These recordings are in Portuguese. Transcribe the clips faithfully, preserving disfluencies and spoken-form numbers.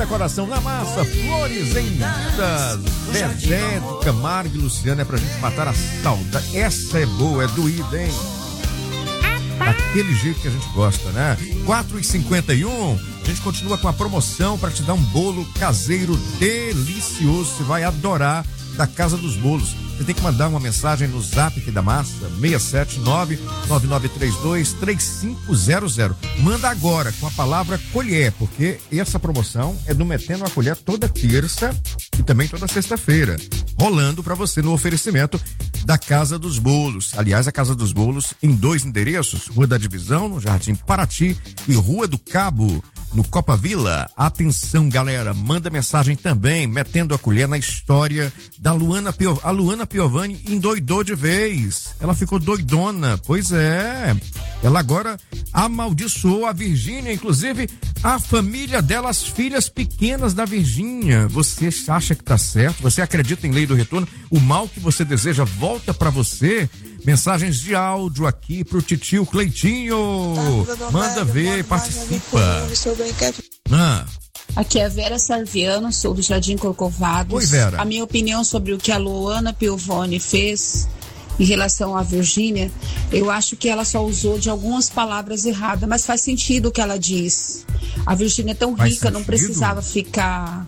decoração na massa, flores em vidas. Zezé do Camargo e Luciano, é pra gente matar a saudade. Essa é boa, é doída, hein? Daquele jeito que a gente gosta, né? quatro e cinquenta e um, a gente continua com a promoção para te dar um bolo caseiro delicioso. Você vai adorar, da Casa dos Bolos. Você tem que mandar uma mensagem no Zap aqui da Massa, seis sete nove, nove nove três dois, três cinco zero zero. Manda agora com a palavra colher, porque essa promoção é do Metendo a Colher toda terça e também toda sexta-feira, rolando para você no oferecimento da Casa dos Bolos. Aliás, a Casa dos Bolos em dois endereços, Rua da Divisão, no Jardim Paraty, e Rua do Cabo, no Copa Vila. Atenção, galera, manda mensagem também, metendo a colher na história da Luana Piovani. A Luana Piovani endoidou de vez. Ela ficou doidona. Pois é. Ela agora amaldiçoou a Virgínia, inclusive a família dela, as filhas pequenas da Virgínia. Você acha que tá certo? Você acredita em lei do retorno? O mal que você deseja volta pra você? Mensagens de áudio aqui pro titio Cleitinho. Manda ver, participa. Ah. Aqui é a Vera Sarviano, sou do Jardim Corcovados. Oi, Vera. A minha opinião sobre o que a Luana Piovani fez em relação à Virgínia, eu acho que ela só usou de algumas palavras erradas, mas faz sentido o que ela diz. A Virgínia é tão faz rica, sentido? Não precisava ficar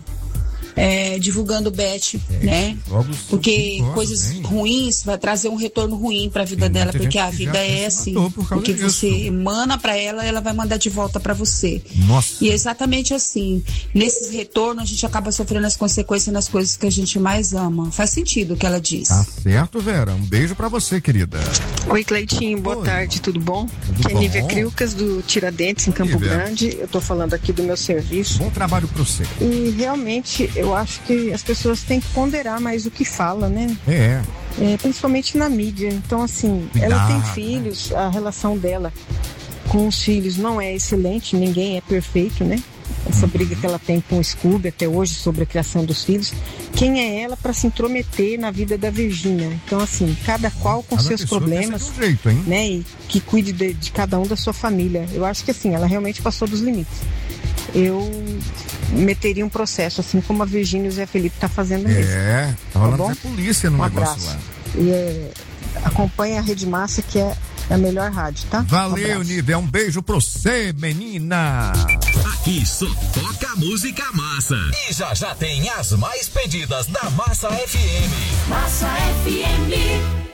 é, divulgando o Beth, é, né? Porque coisas hein? ruins vai trazer um retorno ruim para a vida Tem dela, porque a vida é assim. O que você emana para ela, ela vai mandar de volta para você. Nossa. E é exatamente assim. Nesses retornos, a gente acaba sofrendo as consequências nas coisas que a gente mais ama. Faz sentido o que ela diz. Tá certo, Vera. Um beijo para você, querida. Oi, Cleitinho. Boa Oi. tarde. Tudo bom? Tudo aqui é Nívia Crilcas, do Tiradentes, em Campo Nívia. Grande. Eu tô falando aqui do meu serviço. Bom trabalho para você. E realmente, eu acho que as pessoas têm que ponderar mais o que fala, né? É. É, principalmente na mídia. Então, assim, Cuidado, ela tem filhos, a relação dela com os filhos não é excelente, ninguém é perfeito, né? Essa uhum. briga que ela tem com o Scooby até hoje sobre a criação dos filhos. Quem é ela para se intrometer na vida da Virgínia? Então, assim, cada qual com cada seus problemas, um jeito, hein? né? E que cuide de, de cada um da sua família. Eu acho que, assim, ela realmente passou dos limites. Eu meteria um processo, assim como a Virgínia e o Zé Felipe tá fazendo mesmo. É, tá rolando a polícia no um negócio abraço. lá. E é, acompanha a Rede Massa, que é a melhor rádio, tá? Valeu, um Nívia, um beijo pra você, menina. Aqui só toca música massa. E já já tem as mais pedidas da Massa F M. Massa F M.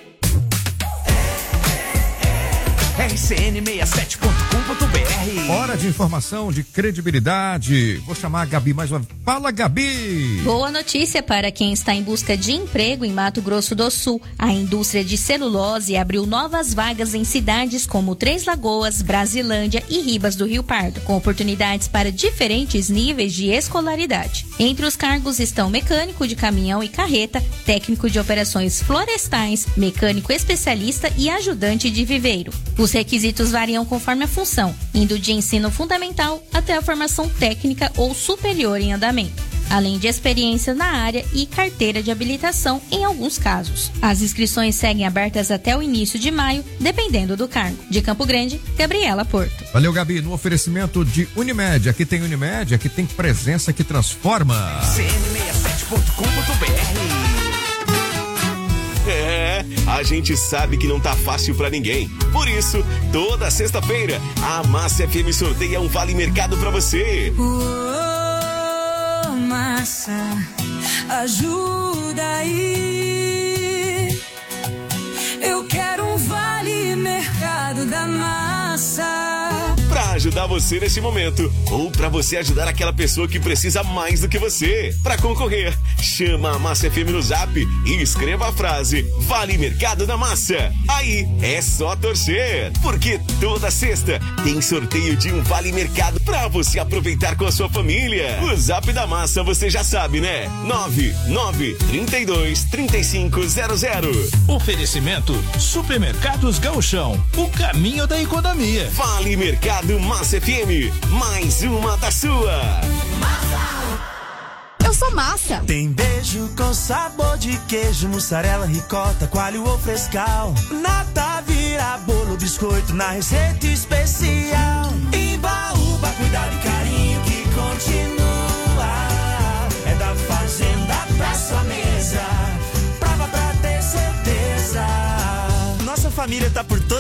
R C N sessenta e sete ponto com ponto b r. Hora de informação, de credibilidade. Vou chamar a Gabi mais uma vez. Fala, Gabi! Boa notícia para quem está em busca de emprego em Mato Grosso do Sul. A indústria de celulose abriu novas vagas em cidades como Três Lagoas, Brasilândia e Ribas do Rio Pardo, com oportunidades para diferentes níveis de escolaridade. Entre os cargos estão mecânico de caminhão e carreta, técnico de operações florestais, mecânico especialista e ajudante de viveiro. Os requisitos variam conforme a função, indo de ensino fundamental até a formação técnica ou superior em andamento, além de experiência na área e carteira de habilitação em alguns casos. As inscrições seguem abertas até o início de maio, dependendo do cargo. De Campo Grande, Gabriela Porto. Valeu, Gabi. No oferecimento de Unimed. Aqui tem Unimed, aqui tem presença que transforma. C N sessenta e sete ponto com ponto b r. É, a gente sabe que não tá fácil pra ninguém. Por isso, toda sexta-feira, a Massa F M sorteia um Vale Mercado pra você. Oh, Massa, ajuda aí. Eu quero um Vale Mercado da Massa. Pra ajudar você nesse momento, ou pra você ajudar aquela pessoa que precisa mais do que você. Pra concorrer, chama a Massa F M no Zap e escreva a frase Vale Mercado da Massa. Aí é só torcer, porque toda sexta tem sorteio de um Vale Mercado pra você aproveitar com a sua família. O Zap da Massa você já sabe, né? nove nove três dois, três cinco zero zero. Oferecimento Supermercados Gauchão, o caminho da economia. Vale Mercado Massa F M, mais uma da sua. Massa. Eu sou Massa. Tem beijo com sabor de queijo, mussarela, ricota, coalho ou frescal. Nata vira bolo, biscoito na receita especial. Embaúba, cuidado e carinho que continua.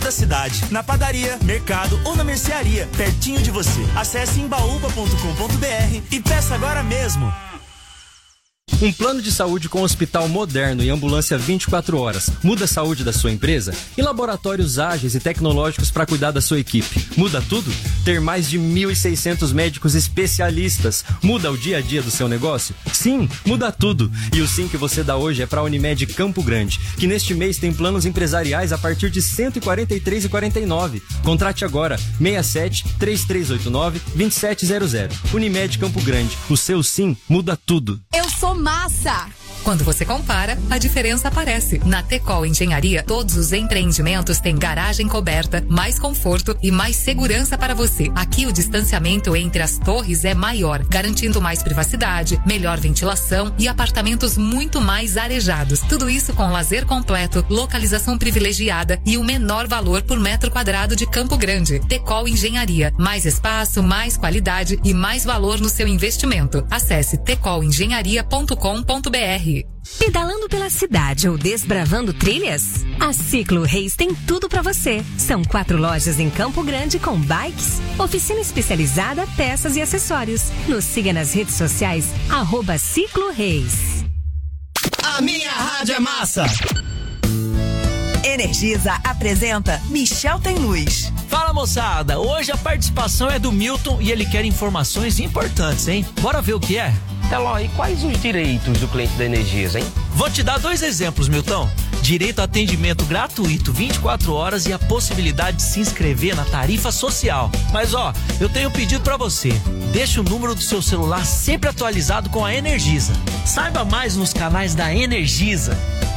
da cidade, na padaria, mercado ou na mercearia, pertinho de você. Acesse embaúba ponto com ponto br e peça agora mesmo. Um plano de saúde com hospital moderno e ambulância vinte e quatro horas muda a saúde da sua empresa? E laboratórios ágeis e tecnológicos para cuidar da sua equipe? Muda tudo? Ter mais de mil e seiscentos médicos especialistas muda o dia a dia do seu negócio? Sim, muda tudo. E o sim que você dá hoje é para a Unimed Campo Grande, que neste mês tem planos empresariais a partir de cento e quarenta e três reais e quarenta e nove centavos. Contrate agora seis sete, três três oito nove, dois sete zero zero. Unimed Campo Grande. O seu sim muda tudo. Eu sou massa! Quando você compara, a diferença aparece. Na Tecol Engenharia, todos os empreendimentos têm garagem coberta, mais conforto e mais segurança para você. Aqui o distanciamento entre as torres é maior, garantindo mais privacidade, melhor ventilação e apartamentos muito mais arejados. Tudo isso com lazer completo, localização privilegiada e o menor valor por metro quadrado de Campo Grande. Tecol Engenharia. Mais espaço, mais qualidade e mais valor no seu investimento. Acesse tecol engenharia ponto com ponto br. Pedalando pela cidade ou desbravando trilhas? A Ciclo Reis tem tudo pra você. São quatro lojas em Campo Grande com bikes, oficina especializada, peças e acessórios. Nos siga nas redes sociais, arroba Ciclo Reis. A minha rádio é massa! Energisa apresenta Michel Tem Luz. Fala, moçada, hoje a participação é do Milton e ele quer informações importantes, hein? Bora ver o que é? Eloy, e quais os direitos do cliente da Energisa, hein? Vou te dar dois exemplos, Milton. Direito a atendimento gratuito vinte e quatro horas e a possibilidade de se inscrever na tarifa social. Mas ó, eu tenho um pedido pra você. Deixe o número do seu celular sempre atualizado com a Energisa. Saiba mais nos canais da Energisa.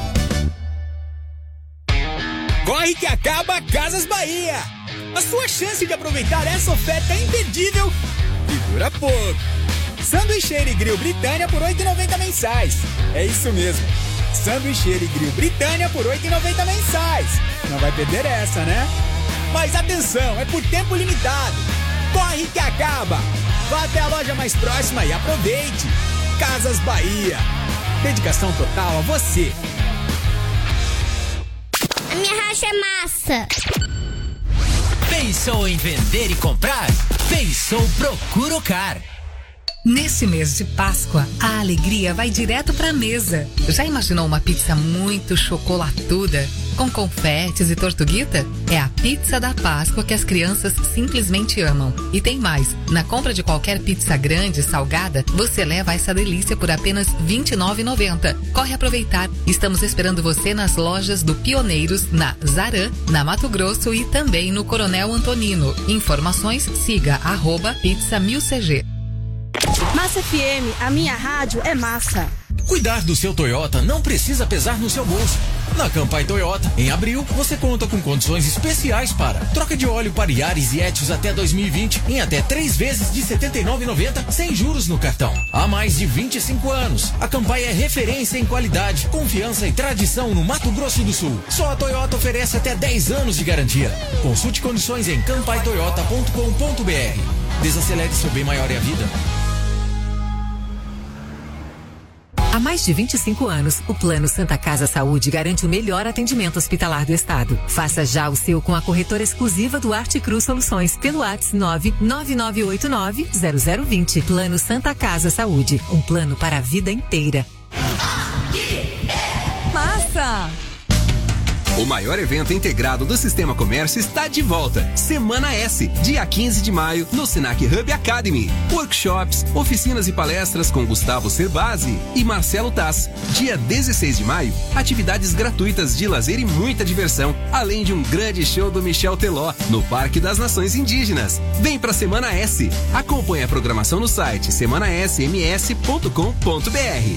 Corre que acaba Casas Bahia! A sua chance de aproveitar essa oferta imperdível e dura pouco. Sanduicheira e grill Britânia por oito reais e noventa centavos mensais. É isso mesmo. Sanduicheira e grill Britânia por oito reais e noventa centavos mensais. Não vai perder essa, né? Mas atenção, é por tempo limitado. Corre que acaba. Vá até a loja mais próxima e aproveite. Casas Bahia. Dedicação total a você. A minha racha é massa. Pensou em vender e comprar? Pensou Procuro-Car. Neste mês de Páscoa, a alegria vai direto pra mesa. Já imaginou uma pizza muito chocolatuda, com confetes e tortuguita? É a pizza da Páscoa que as crianças simplesmente amam. E tem mais, na compra de qualquer pizza grande e salgada, você leva essa delícia por apenas vinte e nove reais e noventa centavos. Corre aproveitar, estamos esperando você nas lojas do Pioneiros, na Zarã, na Mato Grosso e também no Coronel Antonino. Informações, siga arroba pizza mil C G. Massa F M, a minha rádio é massa. Cuidar do seu Toyota não precisa pesar no seu bolso. Na Campai Toyota, em abril, você conta com condições especiais para troca de óleo para Yaris e Etios até dois mil e vinte em até três vezes de setenta e nove reais e noventa centavos sem juros no cartão. Há mais de vinte e cinco anos, a Campai é referência em qualidade, confiança e tradição no Mato Grosso do Sul. Só a Toyota oferece até dez anos de garantia. Consulte condições em campai toyota ponto com ponto br. Desacelere seu bem maior e a vida. Há mais de vinte e cinco anos, o Plano Santa Casa Saúde garante o melhor atendimento hospitalar do estado. Faça já o seu com a corretora exclusiva do Arte Cruz Soluções pelo WhatsApp nove nove nove oito nove zero zero dois zero. Plano Santa Casa Saúde, um plano para a vida inteira. Massa! O maior evento integrado do Sistema Comércio está de volta. Semana S, dia quinze de maio, no Senac Hub Academy. Workshops, oficinas e palestras com Gustavo Cerbasi e Marcelo Tass. Dia dezesseis de maio, atividades gratuitas de lazer e muita diversão, além de um grande show do Michel Teló, no Parque das Nações Indígenas. Vem pra Semana S. Acompanhe a programação no site semana s m s ponto com ponto b r.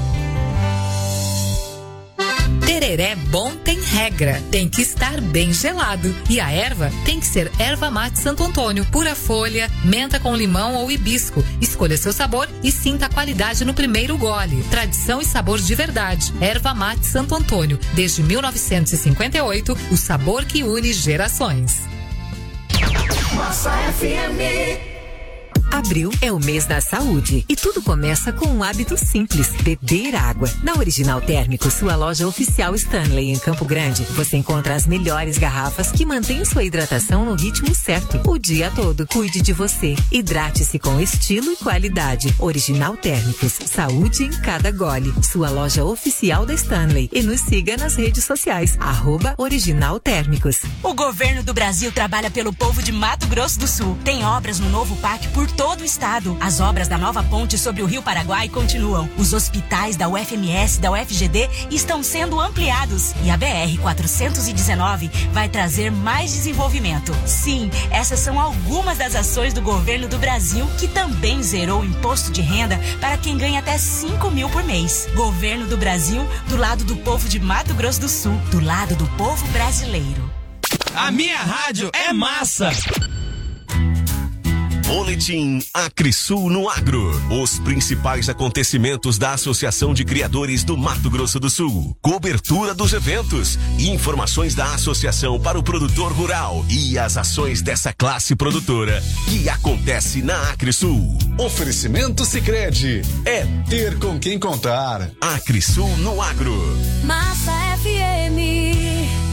Tereré bom tem regra, tem que estar bem gelado. E a erva tem que ser erva mate Santo Antônio, pura folha, menta com limão ou hibisco. Escolha seu sabor e sinta a qualidade no primeiro gole. Tradição e sabor de verdade. Erva mate Santo Antônio, desde mil novecentos e cinquenta e oito, o sabor que une gerações. Massa F M. Abril é o mês da saúde e tudo começa com um hábito simples: beber água. Na Original Térmico, sua loja oficial Stanley em Campo Grande, você encontra as melhores garrafas que mantêm sua hidratação no ritmo certo o dia todo. Cuide de você. Hidrate-se com estilo e qualidade. Original Térmicos, saúde em cada gole. Sua loja oficial da Stanley. E nos siga nas redes sociais, arroba Original Térmicos. O governo do Brasil trabalha pelo povo de Mato Grosso do Sul. Tem obras no novo P A C por todo o estado. As obras da nova ponte sobre o Rio Paraguai continuam. Os hospitais da U F M S e da U F G D estão sendo ampliados. E a B R quatrocentos e dezenove vai trazer mais desenvolvimento. Sim, essas são algumas das ações do governo do Brasil, que também zerou o imposto de renda para quem ganha até cinco mil por mês. Governo do Brasil, do lado do povo de Mato Grosso do Sul, do lado do povo brasileiro. A minha rádio é massa! Boletim Acrisul no Agro. Os principais acontecimentos da Associação de Criadores do Mato Grosso do Sul. Cobertura dos eventos. Informações da associação para o produtor rural e as ações dessa classe produtora que acontece na Acrisul. Oferecimento Sicredi. É ter com quem contar. Acrisul no Agro. Massa F M.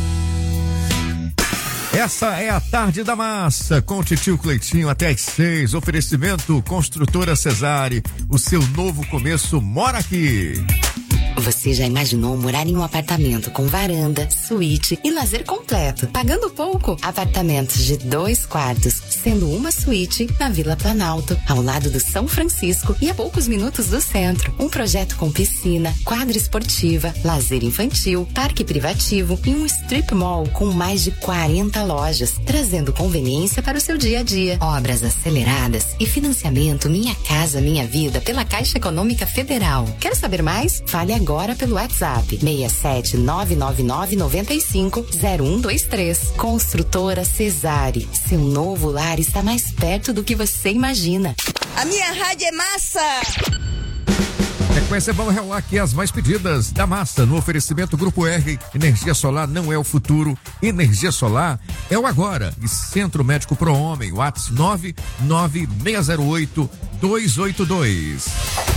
Essa é a Tarde da Massa, com o Titio Cleitinho até às seis. Oferecimento Construtora Cesare. O seu novo começo mora aqui. Você já imaginou morar em um apartamento com varanda, suíte e lazer completo, pagando pouco? Apartamentos de dois quartos, sendo uma suíte na Vila Planalto, ao lado do São Francisco e a poucos minutos do centro. Um projeto com piscina, quadra esportiva, lazer infantil, parque privativo e um strip mall com mais de quarenta lojas, trazendo conveniência para o seu dia a dia. Obras aceleradas e financiamento Minha Casa Minha Vida pela Caixa Econômica Federal. Quer saber mais? Fale agora. Agora pelo WhatsApp seis sete nove nove nove nove cinco zero um dois três. Construtora Cesare. Seu novo lar está mais perto do que você imagina. A minha rádio é massa! Sequência, vamos revelar aqui as mais pedidas da Massa no oferecimento Grupo R. Energia solar não é o futuro, energia solar é o agora. E Centro Médico Pro Homem, WhatsApp nove nove seis zero oito dois oito dois.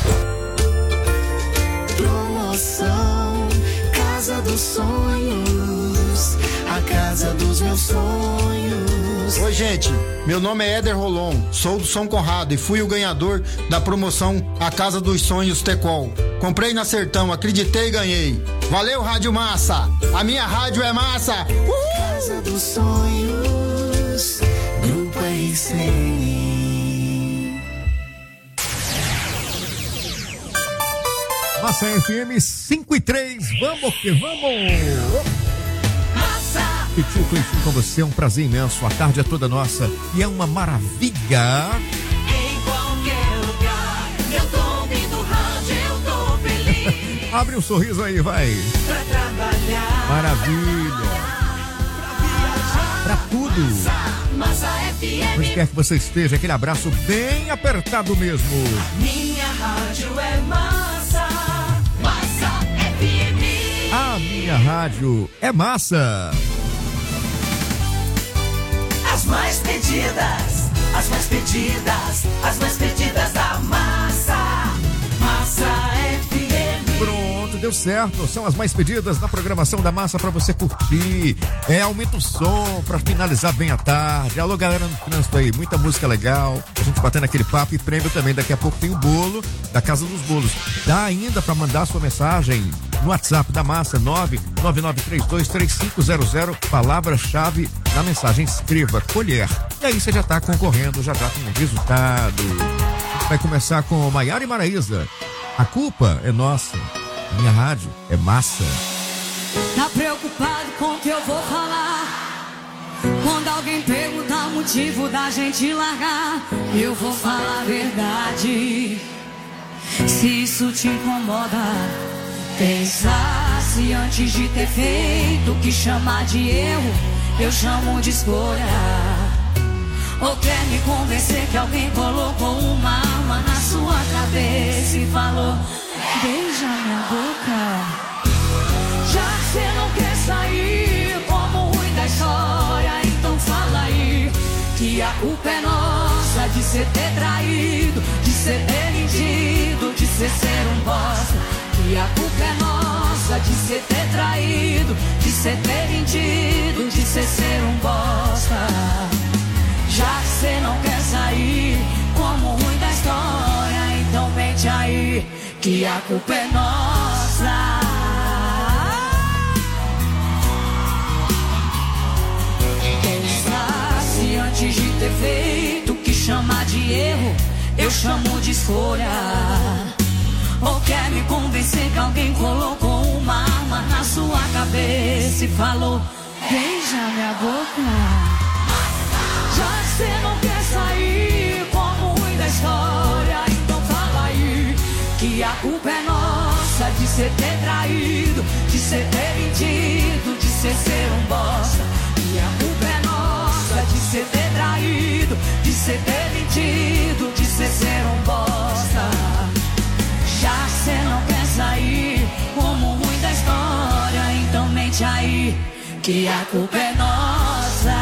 Promoção Casa dos Sonhos, a casa dos meus sonhos. Oi, gente, meu nome é Éder Rolon, sou do São Conrado e fui o ganhador da promoção A Casa dos Sonhos Tecol. Comprei na Sertão, acreditei e ganhei. Valeu, Rádio Massa, a minha rádio é massa. Uhul! Casa dos Sonhos, Grupo R C N. Massa F M cinco e três, vamos que vamos! Massa! Titio Cleitinho com você, é um prazer imenso, a tarde é toda nossa e é uma maravilha. Em qualquer lugar, eu tô ouvindo rádio, eu tô feliz. Abre um sorriso aí, vai. Pra trabalhar. Maravilha. Pra viajar. Pra tudo. Massa, Massa F M. Onde quer que você esteja, aquele abraço bem apertado mesmo. Minha rádio é massa. Massa F M. A minha rádio é massa. As mais pedidas, as mais pedidas, as mais pedidas da Massa. Massa F M. Pronto, deu certo. São as mais pedidas na programação da Massa pra você curtir. É, aumenta o som pra finalizar bem a tarde. Alô, galera no trânsito aí, muita música legal. A gente batendo aquele papo e prêmio também. Daqui a pouco tem o bolo da Casa dos Bolos. Dá ainda pra mandar sua mensagem no WhatsApp da Massa, nove nove nove três dois três cinco zero zero, palavra-chave na mensagem, escreva colher. E aí você já tá concorrendo, já já com o resultado. Vai começar com Maiara e Maraísa. A culpa é nossa. Minha rádio é massa. Tá preocupado com o que eu vou falar? Quando alguém perguntar o motivo da gente largar, eu vou falar a verdade. Se isso te incomoda, pensasse antes de ter feito o que chamar de erro, eu chamo de escolha. Ou quer me convencer que alguém colocou uma arma na sua cabeça e falou: beija minha boca. Já que você não quer sair como ruim da história, então fala aí que a culpa é nossa. nossa de ser ter traído, de ser ter mentido, de ser ser um bosta. Que a culpa é nossa de ser ter traído, de ser ter mentido, de ser ser um bosta. Já que cê não quer sair como ruim da história, então mente aí que a culpa é nossa. Pensasse antes de ter feito, que chamar de erro eu chamo de escolha. Ou quer me convencer que alguém colocou uma arma na sua cabeça e falou: beija minha boca. Já que cê não quer sair como ruim da história, então fala aí que a culpa é nossa de ser ter traído, de ser ter mentido, de ser ser um bosta. E a culpa é nossa de ser ter traído, de ser ter mentido, de ser ser um bosta. Já que cê não quer sair como ruim da história, então mente aí que a culpa é nossa.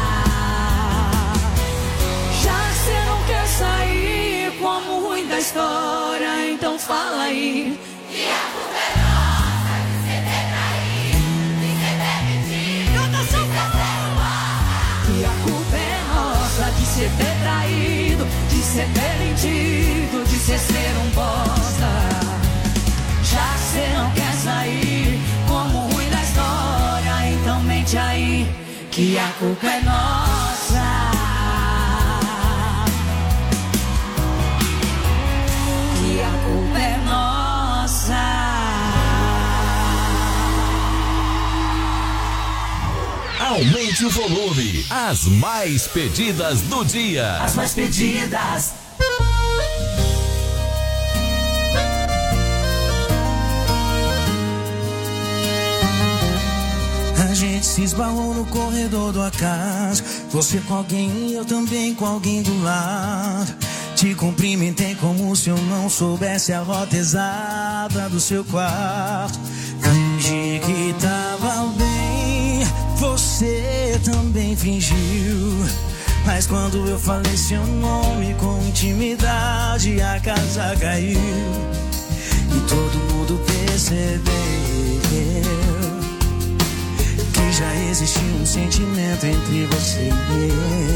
Já que cê não quer sair como ruim da história, então fala aí que a culpa é nossa de cê ter traído, de cê ter mentido, de cê ser um bosta. Que a culpa é nossa de cê ter traído, de cê ter mentido, de cê ser um bosta. Já que cê não quer sair como ruim da história, então mente aí que a culpa é nossa. Que a culpa é nossa. Aumente o volume. As mais pedidas do dia. As mais pedidas. A gente se esbarrou no corredor do acaso. Você com alguém e eu também com alguém do lado. Te cumprimentei como se eu não soubesse a rota exata do seu quarto. Fingi que tava bem, você também fingiu. Mas quando eu falei seu nome com intimidade, a casa caiu. E todo mundo percebeu que já existia um sentimento entre você e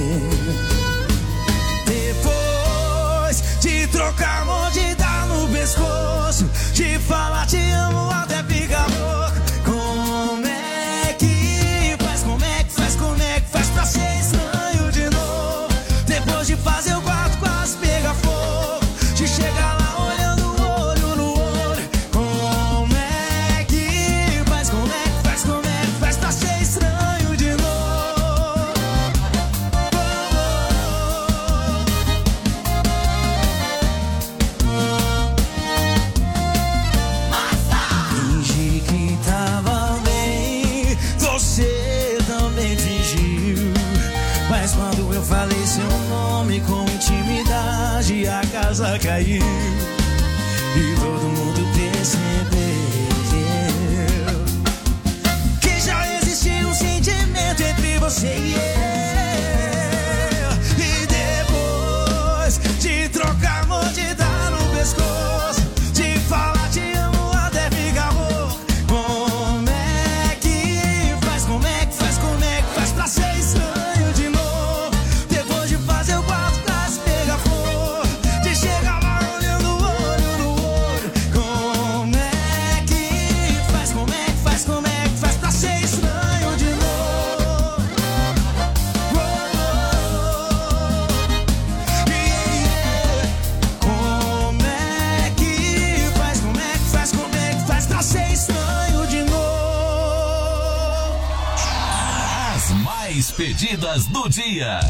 eu. Depois de trocar mão, de dar no pescoço, de falar te amo até ficar louco. Como é que faz, como é que faz, como é que faz pra ser estranho de novo? Depois de fazer o quarto quase pegar fogo, de chegar lá olhando olho no olho. Como é que faz, como é que faz, como é que faz pra ser estranho de novo? Fingi que tava bem, você também fingiu. Mas quando eu falei seu nome com intimidade, a casa caiu. E todo mundo percebeu que já existia um sentimento entre você e eu. E depois de trocar mão, de dar no pescoço, de falar te amo até ficar louco. Como é que faz, como é que faz, como é que faz pra ser estranho de novo? Depois de fazer o quarto quase pegar fogo, de chegar lá olhando olho no olho. Como é que faz, como é que faz, como é que faz pra ser estranho de novo? Oh, oh, yeah. Como é que faz, como é que faz, como é que faz pra ser estranho de novo? As mais pedidas do dia.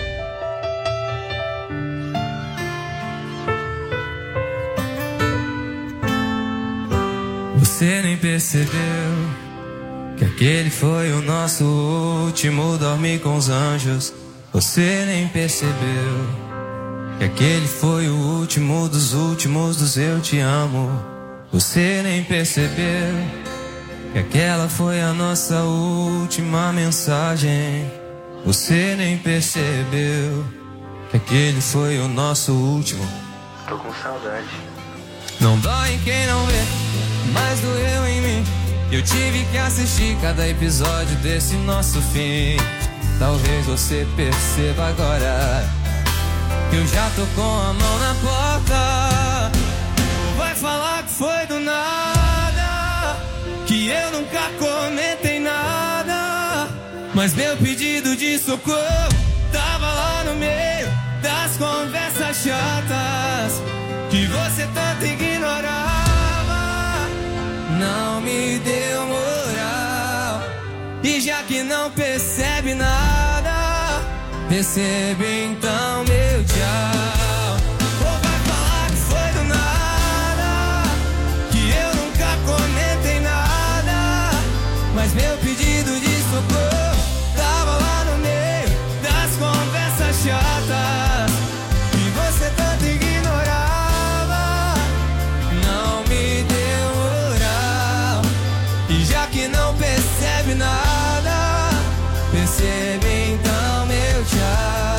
Você nem percebeu que aquele foi o nosso último dormir com os anjos. Você nem percebeu que aquele foi o último dos últimos dos eu te amo. Você nem percebeu que aquela foi a nossa última mensagem. Você nem percebeu que aquele foi o nosso último. Tô com saudade. Não dói em quem não vê, mas doeu em mim. Eu tive que assistir cada episódio desse nosso fim. Talvez você perceba agora que eu já tô com a mão na porta. Vai falar que foi do nada, que eu nunca comentei nada, mas meu pedido de socorro tava lá no meio das conversas chatas que você tanto ignorava. Não me deu moral, e já que não percebe nada, recebe então meu tchau. Ou vai falar que foi do nada, que eu nunca comentei nada, mas meu pedido de socorro tava lá no meio das conversas chatas que você tanto ignorava. Não me deu moral, e já que não percebe nada, percebe então meu tchau.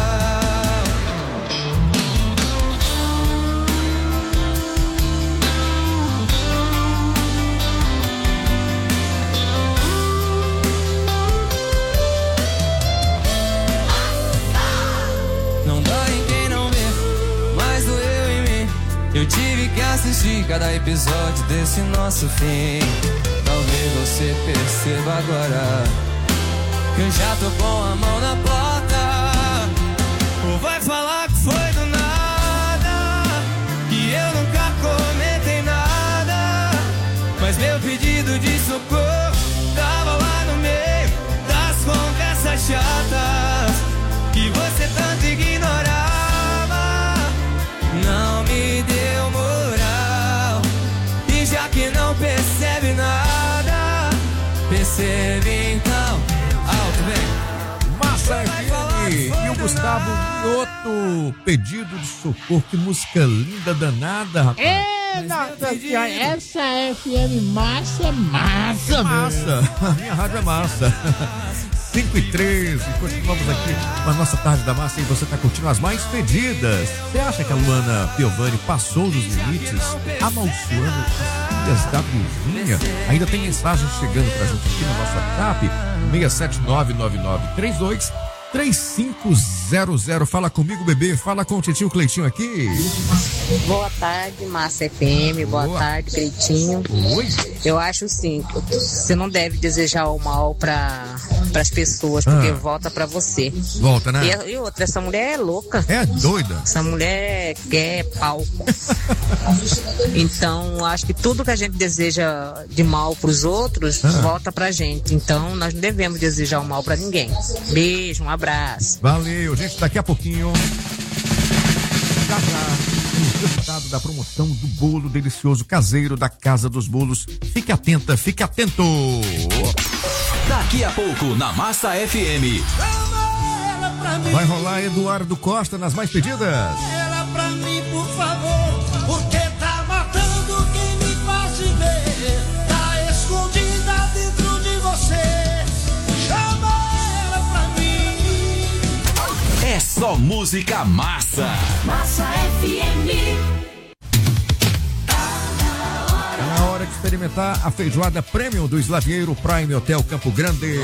Não dói em quem não vê, mas doeu em mim. Eu tive que assistir cada episódio desse nosso fim. Talvez você perceba agora que eu já tô com a mão na porta. Ou vai falar que foi do nada, que eu nunca comentei nada, mas meu pedido de socorro tava lá no meio das conversas chatas que você tanto ignorava. Não me deu moral, e já que não percebe nada, percebe então. Alto, vem. Massa F M e o Gustavo Mioto. Pedido de socorro. Que música linda, danada, rapaz. É, nossa senhora, essa F M massa é massa, Massa, a minha rádio é massa. cinco e treze, continuamos aqui com a nossa Tarde da Massa e você está curtindo as mais pedidas. Você acha que a Luana Piovani passou dos limites, amaldiçoando as filhas da vizinha? Ainda tem mensagens chegando pra gente aqui no nosso WhatsApp, seis sete nove nove nove três dois três cinco zero zero. Fala comigo, bebê, fala com o titio Cleitinho aqui. Boa tarde, Massa F M, boa, boa. tarde, Cleitinho. Oi. Eu acho sim, você não deve desejar o mal para as pessoas, porque ah. volta para você. Volta, né? E, e outra, essa mulher é louca. É doida. Essa mulher quer palco. Então, acho que tudo que a gente deseja de mal pros outros, ah. volta pra gente. Então, nós não devemos desejar o mal para ninguém. Beijo, um abraço. Valeu, gente, daqui a pouquinho já já o resultado da promoção do bolo delicioso caseiro da Casa dos Bolos. Fique atenta, fique atento. Daqui a pouco na Massa F M. Vai rolar Eduardo Costa nas mais pedidas. Ela pra mim, por favor, porque tá matando quem me faz ver. Tá escondida dentro de você. Chama ela pra mim. É só música massa. Massa F M. É na hora de experimentar a feijoada Premium do Slavieiro Prime Hotel Campo Grande.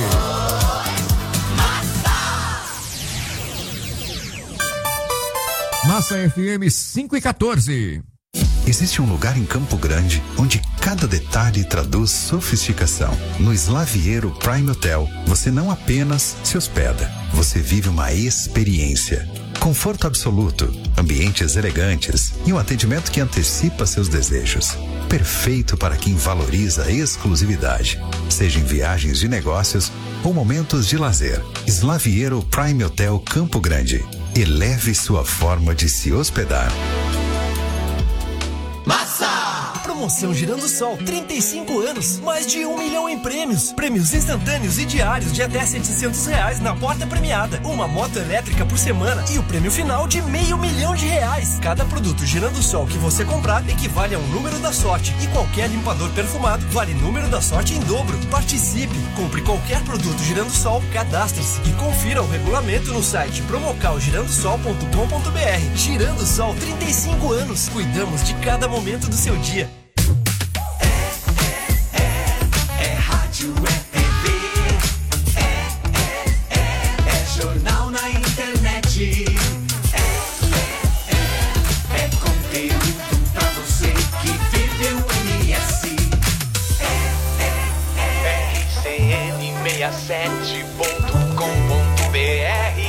Massa F M cinco e quatorze. Existe um lugar em Campo Grande onde cada detalhe traduz sofisticação. No Slavieiro Prime Hotel, você não apenas se hospeda, você vive uma experiência. Conforto absoluto, ambientes elegantes e um atendimento que antecipa seus desejos. Perfeito para quem valoriza a exclusividade, seja em viagens de negócios ou momentos de lazer. Slavieiro Prime Hotel Campo Grande. Eleve sua forma de se hospedar. Massa! Promoção Girando Sol, trinta e cinco anos, mais de um milhão em prêmios. Prêmios instantâneos e diários de até setecentos reais na porta premiada. Uma moto elétrica por semana e o prêmio final de meio milhão de reais. Cada produto Girando Sol que você comprar equivale a um número da sorte. E qualquer limpador perfumado vale número da sorte em dobro. Participe, compre qualquer produto Girando Sol, cadastre-se e confira o regulamento no site promocal girando sol ponto com ponto b r. Girando Sol, trinta e cinco anos. Cuidamos de cada momento do seu dia. É, é, é, é rádio, é T V, é, é, é, é jornal na internet, é, é, é, é conteúdo pra você que vive o M S. É, é, é, R C N sessenta e sete ponto com ponto b r.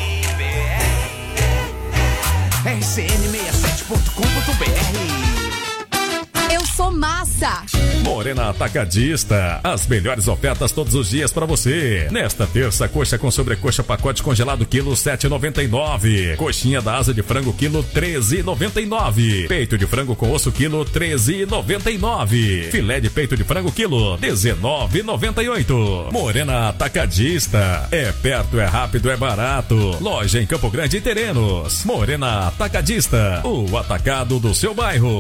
R C N sessenta e sete ponto com ponto b r. Eu sou massa. Morena Atacadista, as melhores ofertas todos os dias pra você. Nesta terça, coxa com sobrecoxa pacote congelado quilo sete e noventa e nove. Coxinha da asa de frango quilo treze e noventa e nove. Peito de frango com osso quilo treze e noventa e nove. Filé de peito de frango quilo dezenove e noventa e oito. Morena Atacadista, é perto, é rápido, é barato. Loja em Campo Grande e Terrenos. Morena Atacadista, o atacado do seu bairro.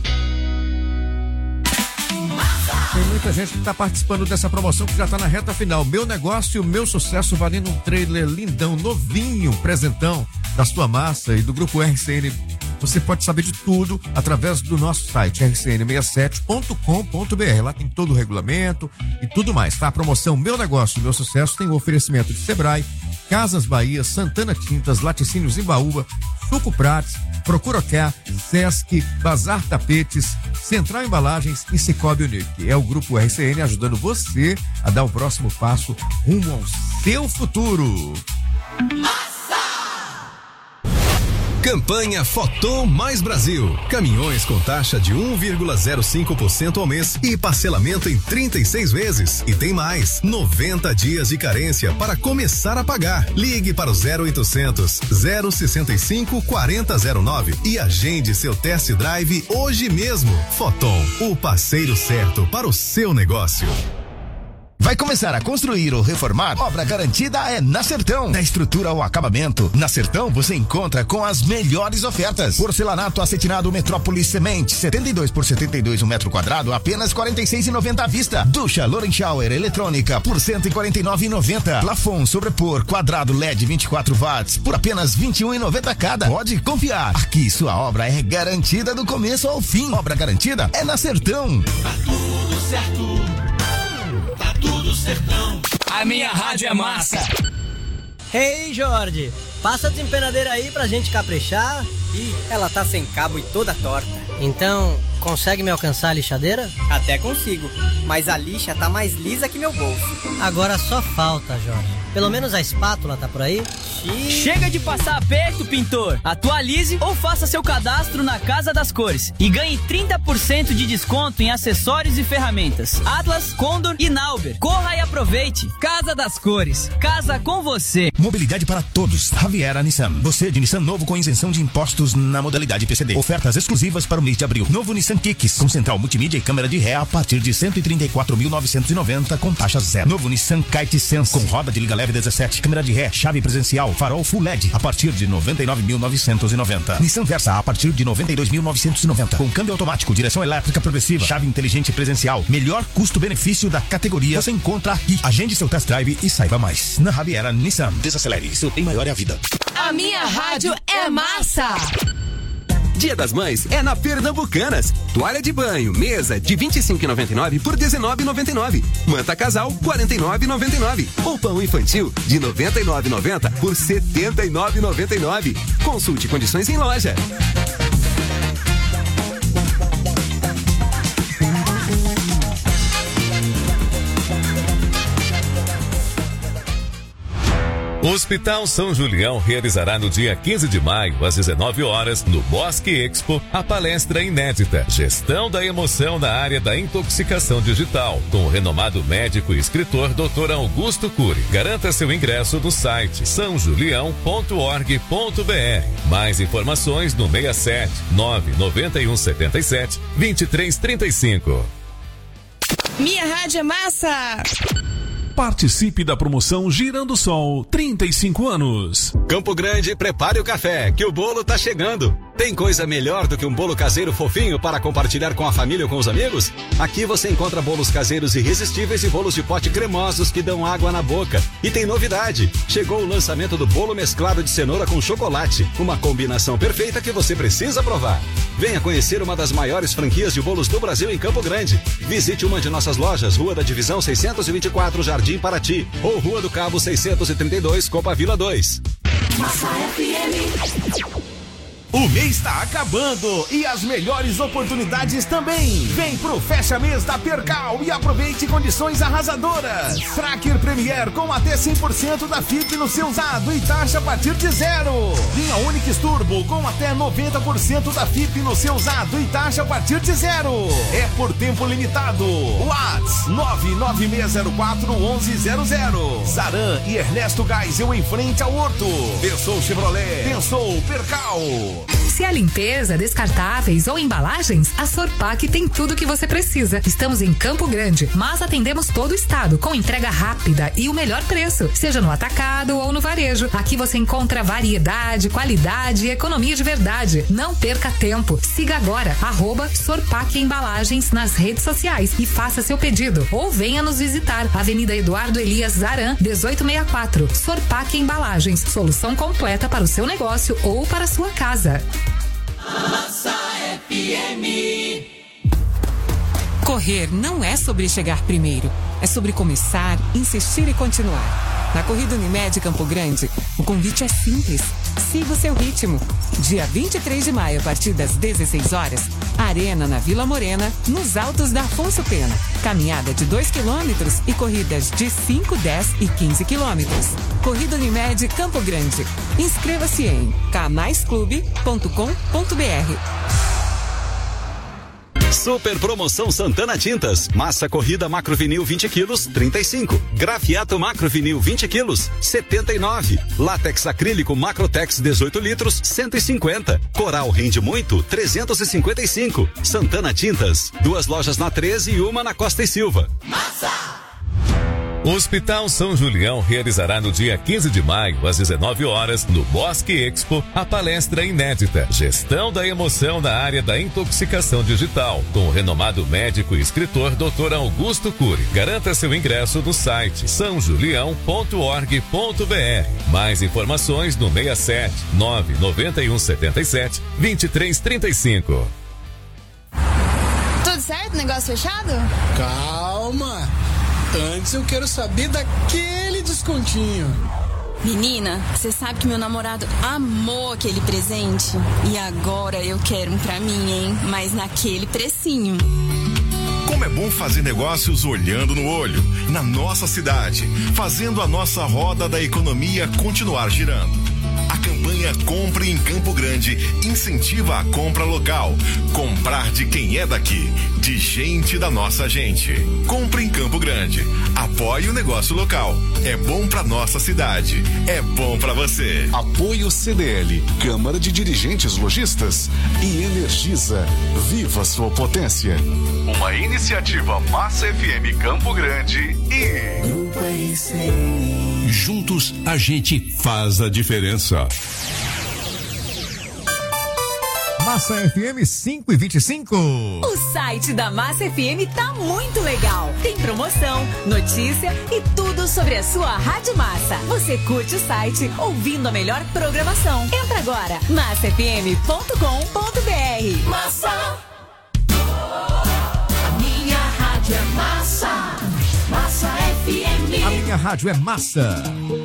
Tem muita gente que está participando dessa promoção que já está na reta final. Meu negócio, meu sucesso, valendo um trailer lindão, novinho, presentão da sua massa e do Grupo R C N. Você pode saber de tudo através do nosso site r c n sessenta e sete ponto com ponto b r. Lá tem todo o regulamento e tudo mais, tá? A promoção Meu Negócio, Meu Sucesso tem o oferecimento de Sebrae, Casas Bahia, Santana Tintas, Laticínios Embaúba, Suco Prates, Procuraquer, Sesc, Bazar Tapetes, Central Embalagens e Cicobi Unique. É o Grupo R C N ajudando você a dar o próximo passo rumo ao seu futuro. Campanha Foton Mais Brasil. Caminhões com taxa de um vírgula zero cinco por cento ao mês e parcelamento em trinta e seis vezes. E tem mais, noventa dias de carência para começar a pagar. Ligue para o zero oitocentos, zero sessenta e cinco, quarenta zero nove e agende seu test drive hoje mesmo. Foton, o parceiro certo para o seu negócio. Vai começar a construir ou reformar? Obra garantida é na Sertão. Da estrutura ao acabamento, na Sertão você encontra com as melhores ofertas. Porcelanato acetinado Metrópolis Semente, setenta e dois por setenta e dois um metro quadrado, apenas quarenta e seis reais e noventa centavos à vista. Ducha Loren Shower eletrônica por cento e quarenta e nove reais e noventa centavos. Plafon sobrepor quadrado L E D vinte e quatro watts por apenas vinte e um reais e noventa centavos cada. Pode confiar. Aqui sua obra é garantida do começo ao fim. Obra garantida é na Sertão. Tá tudo certo. Tá tudo Sertão. A minha rádio é massa. Ei, Jorge, passa a desempenadeira aí pra gente caprichar. Ih, ela tá sem cabo e toda torta. Então, consegue me alcançar a lixadeira? Até consigo, mas a lixa tá mais lisa que meu bolso. Agora só falta, Jorge. Pelo menos a espátula tá por aí? Xiii. Chega de passar aperto, pintor. Atualize ou faça seu cadastro na Casa das Cores e ganhe trinta por cento de desconto em acessórios e ferramentas. Atlas, Condor e Nauber. Corra e aproveite. Casa das Cores. Casa com você. Mobilidade para todos. Raviera Nissan. Você de Nissan novo com isenção de impostos na modalidade P C D. Ofertas exclusivas para o mês de abril. Novo Nissan Kicks com central multimídia e câmera de ré a partir de cento e trinta e quatro mil novecentos e noventa com taxa zero. Novo Nissan Kite Sense com roda de liga leve dezessete, câmera de ré, chave presencial, farol Full L E D a partir de noventa e nove mil novecentos e noventa. Nissan Versa a partir de noventa e dois mil novecentos e noventa com câmbio automático, direção elétrica progressiva, chave inteligente presencial, melhor custo-benefício da categoria. Você encontra aqui. Agende seu test drive e saiba mais. Na Raviera Nissan. Desacelere, seu bem maior é a vida. A minha rádio é massa. Dia das Mães é na Pernambucanas. Toalha de banho, mesa de vinte e cinco reais e noventa e nove centavos por dezenove reais e noventa e nove centavos. Manta casal, quarenta e nove reais e noventa e nove centavos. Ou pão infantil de noventa e nove reais e noventa centavos por setenta e nove reais e noventa e nove centavos. Consulte condições em loja. O Hospital São Julião realizará no dia quinze de maio, às dezenove horas, no Bosque Expo, a palestra inédita Gestão da Emoção na área da intoxicação digital, com o renomado médico e escritor doutor Augusto Cury. Garanta seu ingresso no site são julião ponto org ponto br. Mais informações no seis sete nove nove um sete sete dois três três cinco. Minha Rádio é Massa! Participe da promoção Girando Sol, trinta e cinco anos. Campo Grande, prepare o café, que o bolo tá chegando. Tem coisa melhor do que um bolo caseiro fofinho para compartilhar com a família ou com os amigos? Aqui você encontra bolos caseiros irresistíveis e bolos de pote cremosos que dão água na boca. E tem novidade, chegou o lançamento do bolo mesclado de cenoura com chocolate, uma combinação perfeita que você precisa provar. Venha conhecer uma das maiores franquias de bolos do Brasil em Campo Grande. Visite uma de nossas lojas, Rua da Divisão seiscentos e vinte e quatro, Jardim Paraty, ou Rua do Cabo seiscentos e trinta e dois, Copa Vila dois. Massa F M. O mês está acabando e as melhores oportunidades também. Vem pro Fecha Mês da Percal e aproveite condições arrasadoras. Tracker Premier com até cem por cento da F I P no seu usado e taxa a partir de zero. Linha Onix Turbo com até noventa por cento da F I P no seu usado e taxa a partir de zero. É por tempo limitado. Whats nove nove seis zero quatro um um zero zero. Saran e Ernesto Geisel em frente ao Horto. Pensou Chevrolet, pensou Percal. Se é limpeza, descartáveis ou embalagens, a Sorpac tem tudo o que você precisa. Estamos em Campo Grande, mas atendemos todo o estado com entrega rápida e o melhor preço, seja no atacado ou no varejo. Aqui você encontra variedade, qualidade e economia de verdade. Não perca tempo. Siga agora, arroba Sorpac Embalagens nas redes sociais e faça seu pedido. Ou venha nos visitar, Avenida Eduardo Elias Zaran, dezoito sessenta e quatro. Sorpac Embalagens, solução completa para o seu negócio ou para a sua casa. Massa F M. Correr não é sobre chegar primeiro, é sobre começar, insistir e continuar. Na Corrida Unimed Campo Grande, o convite é simples. Siga o seu ritmo. Dia vinte e três de maio, a partir das dezesseis horas, Arena na Vila Morena, nos Altos da Afonso Pena. Caminhada de dois quilômetros e corridas de cinco, dez e quinze quilômetros. Corrida Unimed Campo Grande. Inscreva-se em canais clube ponto com ponto br. Super promoção Santana Tintas. Massa corrida macrovinil vinte quilos, trinta e cinco. Grafiato macrovinil vinte quilos, setenta e nove. Látex acrílico Macrotex dezoito litros, cento e cinquenta. Coral rende muito, trezentos e cinquenta e cinco. Santana Tintas. Duas lojas na treze e uma na Costa e Silva. Massa! O Hospital São Julião realizará no dia quinze de maio, às dezenove horas, no Bosque Expo, a palestra inédita Gestão da Emoção na área da intoxicação digital, com o renomado médico e escritor doutor Augusto Cury. Garanta seu ingresso no site são julião ponto org ponto br. Mais informações no seis sete nove nove um sete sete dois três três cinco. Tudo certo? Negócio fechado? Calma! Antes eu quero saber daquele descontinho. Menina, você sabe que meu namorado amou aquele presente? E agora eu quero um pra mim, hein? Mas naquele precinho. Como é bom fazer negócios olhando no olho, na nossa cidade, fazendo a nossa roda da economia continuar girando. A campanha Compre em Campo Grande incentiva a compra local. Comprar de quem é daqui, de gente da nossa gente. Compre em Campo Grande. Apoie o negócio local. É bom pra nossa cidade. É bom pra você. Apoio C D L, Câmara de Dirigentes Lojistas e Energisa. Viva sua potência. Uma iniciativa Massa F M Campo Grande e Grupo R C I. Juntos a gente faz a diferença. Massa F M cinco e vinte e cinco. O site da Massa F M tá muito legal. Tem promoção, notícia e tudo sobre a sua Rádio Massa. Você curte o site ouvindo a melhor programação. Entra agora, massa f m ponto com ponto br. Massa. A minha rádio é massa. Massa F M. A minha rádio é massa.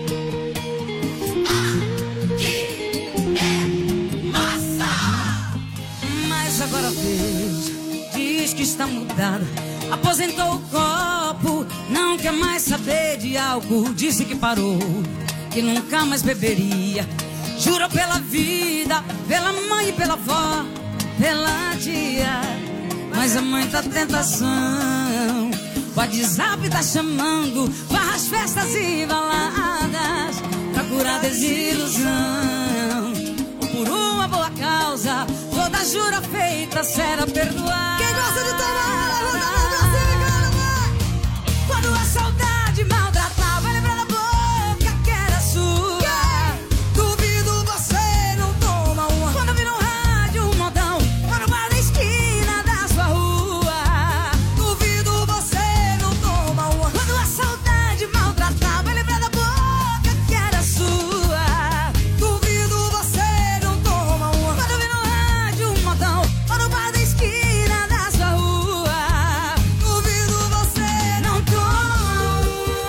Agora fez, diz que está mudada. Aposentou o copo, não quer mais saber de álcool. Disse que parou que nunca mais beberia. Jurou pela vida, pela mãe e pela avó, pela tia, mas é muita tentação. O WhatsApp tá chamando, farras, festas e baladas pra curar desilusão. Por uma boa causa, toda jura feita será perdoada. Quem gosta de tomar, levanta a mão assim, cara. Quando a saudade maltratar, vai lembrar da boca que era sua. Duvido você não toma uma. Quando vira um rádio, um modão, lá no bar da esquina da sua rua. Duvido você não toma uma. Quando a saudade maltratar, vai lembrar da boca que era sua. Duvido você não toma uma. Quando vira um rádio, um modão, lá no bar da esquina da sua rua. Duvido você não toma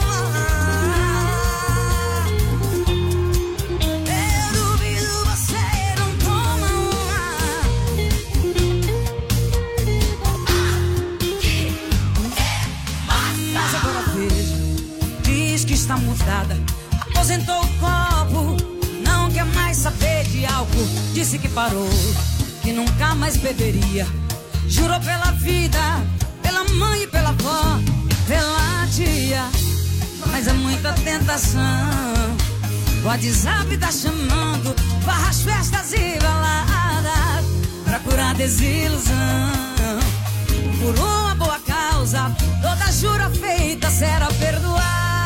uma. Eu duvido você não toma uma. Mas agora veja, diz que está mudada, aposentou o copo, não quer mais saber de álcool. Disse que parou, que nunca mais beberia. Jurou pela vida, pela mãe e pela avó, pela tia, mas é muita tentação. O WhatsApp tá chamando, farras, festas e baladas pra curar desilusão. Por uma boa causa, toda jura feita será perdoada.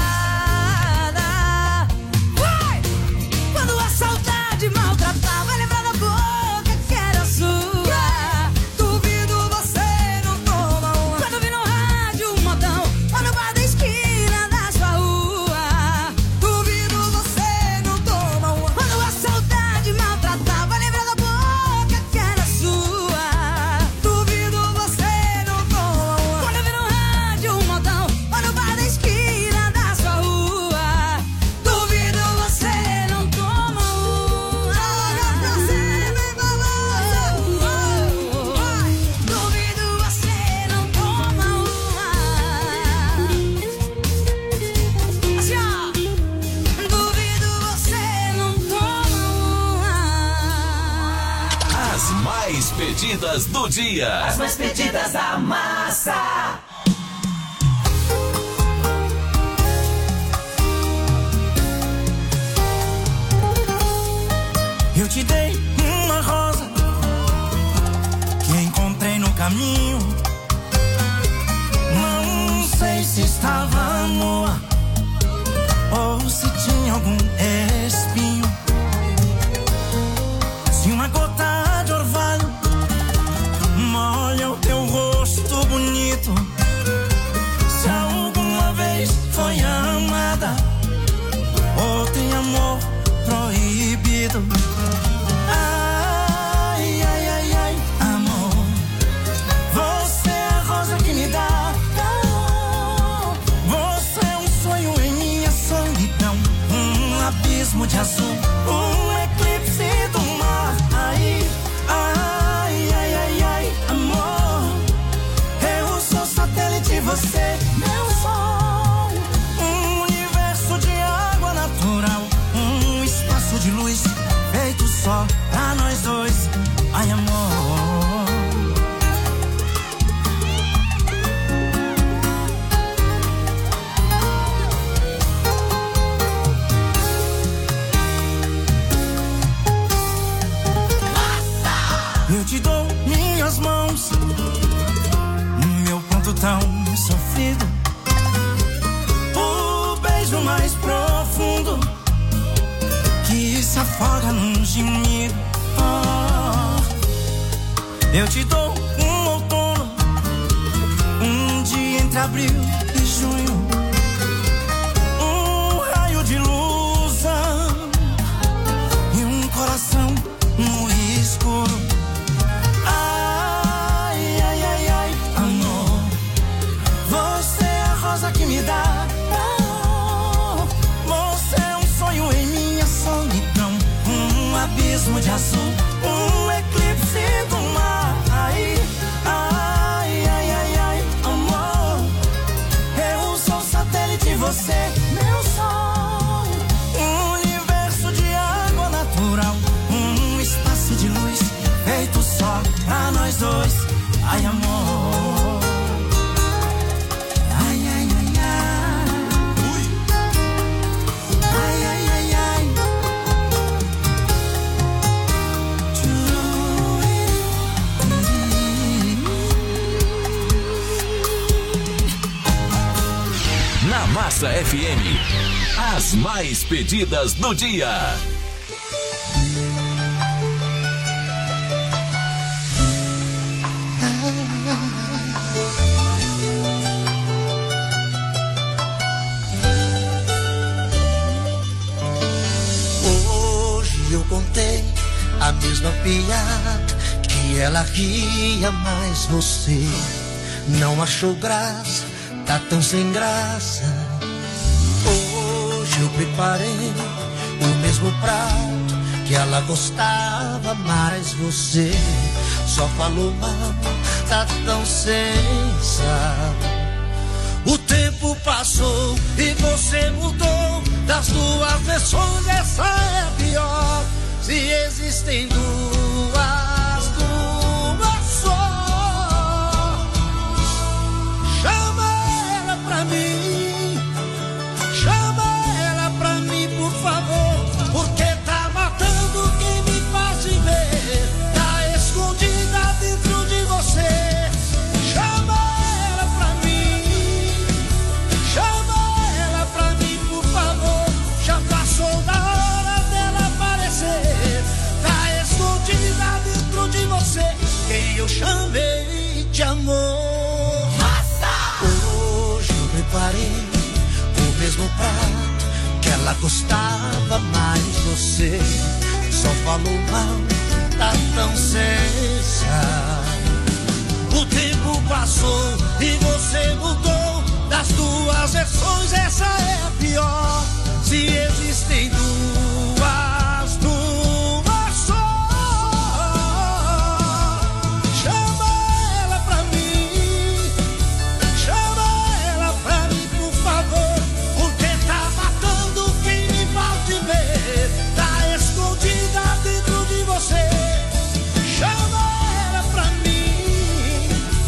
Vai! Quando a saudade maltratar, vai lembrar da boca que era sua. Duvido você não toma uma. Quando vi no rádio um modão, lá no bar da esquina da sua rua. Duvido você não toma uma. Quando a saudade maltratar, vai lembrar da boca que era sua. Duvido você não toma uma. Quando vi no rádio um modão, lá no bar da esquina da sua rua. Duvido você não toma uma. Joga pra cima e balança. Duvido você não toma uma. Assim, ó. Duvido você não toma uma. As mais pedidas do dia. As mais pedidas da massa. Eu te dei uma rosa que encontrei no caminho. Não sei se estava nua ou se tinha algum espinho. Se uma gota de orvalho molha o teu rosto bonito, se alguma vez foi amada ou tem amor proibido. Ai, ai, ai, ai, amor, você é a rosa que me dá calor. Você é um sonho em minha solidão, um abismo de azul, um eclipse do mar. Ai, ai, ai, ai, ai, amor, eu sou satélite, você meu sol. Um universo de água natural, um espaço de luz feito só pra nós dois. Ai, amor, eu te dou minhas mãos, meu ponto tão sofrido, o beijo mais profundo que se afoga num gemido. Oh, eu te dou um outono, um dia entre abril e junho, um raio de luz e um coração no escuro. Ai, ai, ai, ai, amor, você é a rosa que me dá calor. Você é um sonho em minha solidão, um abismo de azul, um eclipse do mar. Ai, ai, ai, ai, ai, amor, eu sou satélite, você meu sol. Um nós dois. Ai, amor. Ai, ai, ai, ai. Ai, ai, ai, ai. Na Massa F M, as mais pedidas do dia. Hoje eu contei a mesma piada que ela ria, mas você não achou graça. Tá tão sem graça. Hoje eu preparei o mesmo prato que ela gostava, mas você só falou mal. Tá tão sem sal. O tempo passou e você mudou. Das duas versões essa é a pior. Se existem duas, duas só. Chama pra mim, chama ela pra mim, por favor, porque tá matando quem me faz ver, tá escondida dentro de você. Chama ela pra mim, chama ela pra mim, por favor, já passou da hora dela aparecer, tá escondida dentro de você, quem eu chamei de amor. Preparei o mesmo prato que ela gostava, mas você só falou mal, tá tão sem sal. O tempo passou e você mudou. Das duas versões essa é a pior. Se existem duas, duas só. Chama ela pra mim, chama ela pra mim, por favor, porque tá matando quem me faz te ver, tá escondida dentro de você. Chama ela pra mim,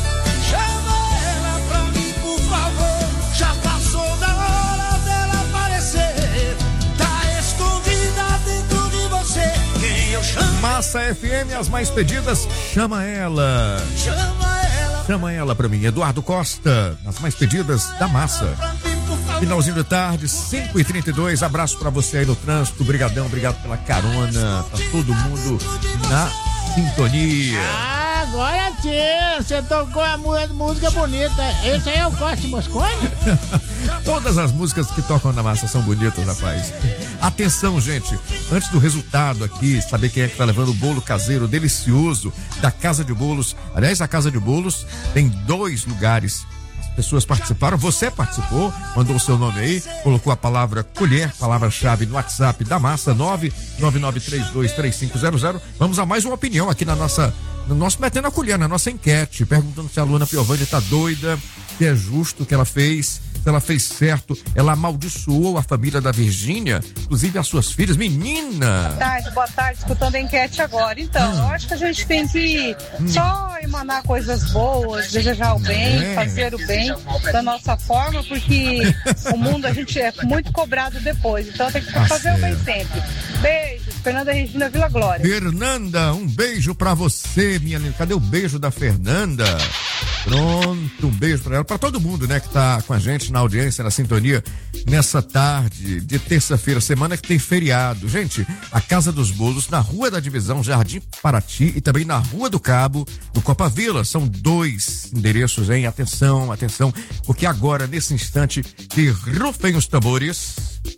chama ela pra mim, por favor, já passou da hora dela aparecer, tá escondida dentro de você, quem eu chamo. Massa F M, as mais pedidas, chama ela. Chama ela. Chama ela pra mim, Eduardo Costa, as mais pedidas da Massa. Finalzinho de tarde, cinco e trinta e dois, abraço pra você aí no trânsito, brigadão, obrigado pela carona, tá todo mundo na sintonia. Ah, agora sim, você tocou a música bonita. Esse aí é o Costa Moscone? Todas as músicas que tocam na Massa são bonitas, rapaz. Atenção, gente, antes do resultado aqui, saber quem é que tá levando o bolo caseiro delicioso da Casa de Bolos. Aliás, a Casa de Bolos tem dois lugares. As pessoas participaram, você participou, mandou o seu nome aí, colocou a palavra colher, palavra-chave no WhatsApp da Massa, nove nove nove três dois três cinco zero zero. Vamos a mais uma opinião aqui na nossa, no nosso Metendo a Colher, na nossa enquete, perguntando se a Luana Piovani tá doida, se é justo o que ela fez, se ela fez certo. Ela amaldiçoou a família da Virgínia, inclusive as suas filhas. Menina! Boa tarde, boa tarde, escutando a enquete agora. Então, hum. eu acho que a gente tem que hum. só emanar coisas boas, desejar o bem, é. fazer o bem da nossa forma, porque o mundo a gente é muito cobrado depois, então tem que tá fazer certo. o bem sempre. Beijos, Fernanda Regina Vila Glória. Fernanda, um beijo pra você, minha linda. Cadê o beijo da Fernanda? Pronto, um beijo pra ela, pra todo mundo, né, que tá com a gente na audiência, na sintonia, nessa tarde de terça-feira, semana que tem feriado. Gente, a Casa dos Bolos, na Rua da Divisão, Jardim Paraty, e também na Rua do Cabo, do Copa Vila. São dois endereços, hein? Atenção, atenção, porque agora, nesse instante, que rufem os tambores.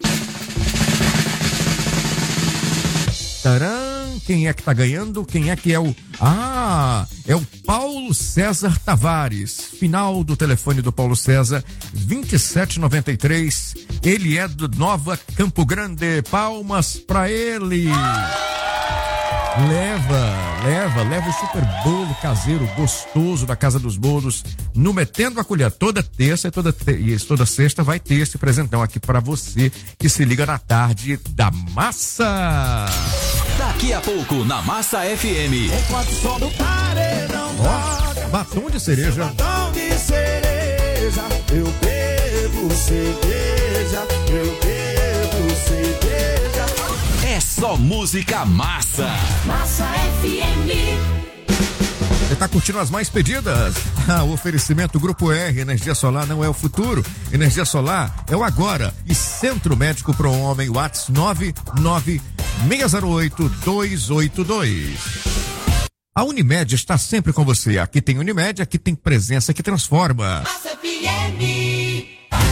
Tcharam! Quem é que tá ganhando? Quem é que é o... Ah, é o Paulo César Tavares. Final do telefone do Paulo César, vinte e sete noventa e três. Ele é do Nova Campo Grande. Palmas pra ele. Leva, leva, leva o super bolo caseiro gostoso da Casa dos Bolos no Metendo a Colher. Toda terça e toda, te, e toda sexta vai ter esse presentão aqui pra você que se liga na tarde da Massa. Daqui a pouco na Massa F M. Enquanto o som do paredão Ó, batom de cereja. Batom de cereja, eu bebo cerveja, eu bebo cerveja. É só música massa. Massa F M. Você tá curtindo as mais pedidas? Ah, o oferecimento Grupo R, energia solar não é o futuro, energia solar é o agora. E Centro Médico Pro Homem, WhatsApp nove nove seis zero oito dois oito dois. A Unimed está sempre com você. Aqui tem Unimed, aqui tem presença que transforma. Massa F M.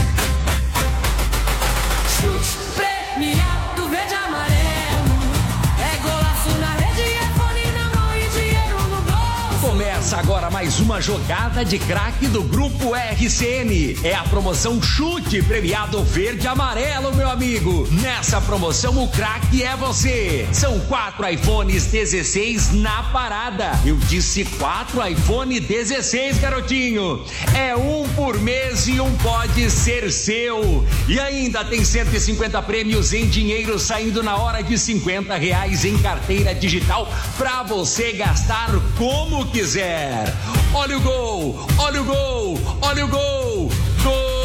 Chute premiado verde amarelo. É golaço na rede, é fone na mão e dinheiro no bolso. Começa agora mais uma jogada de craque do Grupo R C N. É a promoção Chute Premiado Verde Amarelo, meu amigo. Nessa promoção o craque é você. São quatro iPhones dezesseis na parada. Eu disse quatro iPhone dezesseis, garotinho. É um por mês e um pode ser seu. E ainda tem cento e cinquenta prêmios em dinheiro saindo na hora de cinquenta reais em carteira digital pra você gastar como quiser. Olha o gol, olha o gol, olha o gol, gol!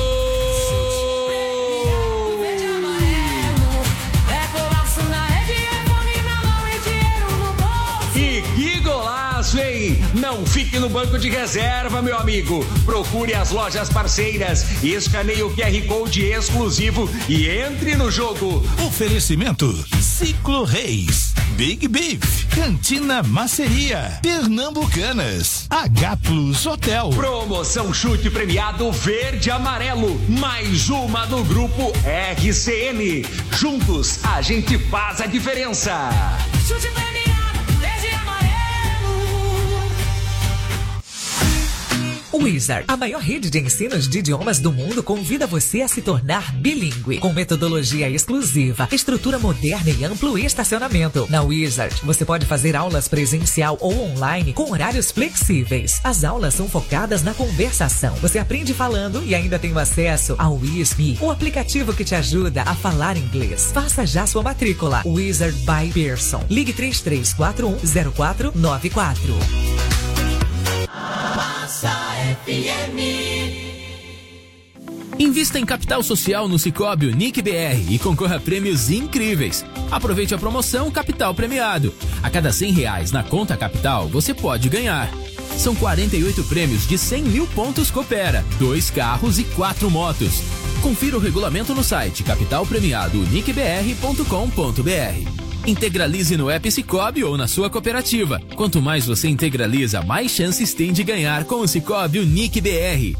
E que golaço, hein? Não fique no banco de reserva, meu amigo. Procure as lojas parceiras, escaneie o Q R Code exclusivo e entre no jogo. Oferecimento Ciclo Reis, Big Beef, Cantina Maceria, Pernambucanas, H Plus Hotel. Promoção Chute Premiado Verde Amarelo, mais uma do Grupo R C N. Juntos a gente faz a diferença. Chute premiado verde amarelo. Wizard, a maior rede de ensinos de idiomas do mundo, convida você a se tornar bilíngue, com metodologia exclusiva, estrutura moderna e amplo estacionamento. Na Wizard, você pode fazer aulas presencial ou online com horários flexíveis. As aulas são focadas na conversação. Você aprende falando e ainda tem acesso ao WizMe, o aplicativo que te ajuda a falar inglês. Faça já sua matrícula. Wizard by Pearson. Ligue três três quatro um zero quatro nove quatro. Massa F M. Invista em capital social no Sicoob Unique B R e concorra a prêmios incríveis. Aproveite a promoção Capital Premiado. A cada cem reais na conta Capital, você pode ganhar. São quarenta e oito prêmios de cem mil pontos Coopera, dois carros e quatro motos. Confira o regulamento no site capital premiado unique b r ponto com ponto b r. Integralize no app Sicoob ou na sua cooperativa. Quanto mais você integraliza, mais chances tem de ganhar com o Sicoob Unique B R.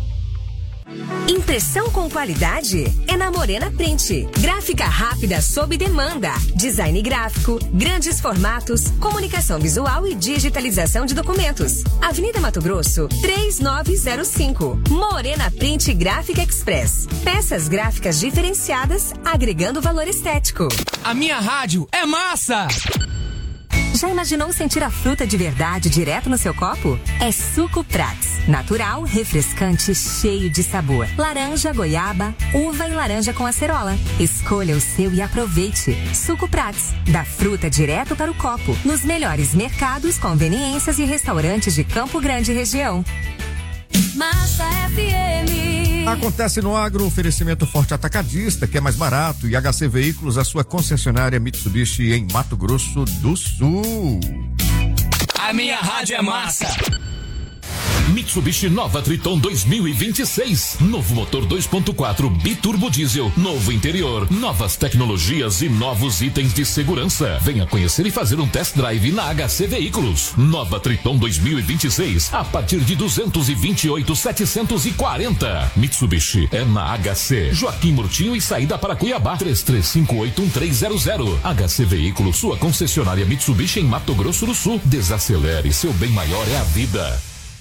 Impressão com qualidade é na Morena Print. Gráfica rápida sob demanda. Design gráfico, grandes formatos, comunicação visual e digitalização de documentos. Avenida Mato Grosso, três nove zero cinco. Morena Print Gráfica Express. Peças gráficas diferenciadas, agregando valor estético. A minha rádio é massa! Já imaginou sentir a fruta de verdade direto no seu copo? É Suco Prats. Natural, refrescante, cheio de sabor. Laranja, goiaba, uva e laranja com acerola. Escolha o seu e aproveite. Suco Prats. Da fruta direto para o copo. Nos melhores mercados, conveniências e restaurantes de Campo Grande e região. Massa F M. Acontece no Agro, oferecimento Forte Atacadista, que é mais barato, e H C Veículos, a sua concessionária Mitsubishi em Mato Grosso do Sul. A minha rádio é massa! Mitsubishi Nova Triton dois mil e vinte e seis. Novo motor dois ponto quatro biturbo diesel, novo interior, novas tecnologias e novos itens de segurança. Venha conhecer e fazer um test drive na H C Veículos. Nova Triton dois mil e vinte e seis, a partir de duzentos e vinte e oito mil setecentos e quarenta. Mitsubishi é na H C. Joaquim Murtinho e saída para Cuiabá. três três cinco oito um três zero zero. H C Veículos, sua concessionária Mitsubishi em Mato Grosso do Sul. Desacelere, seu bem maior é a vida.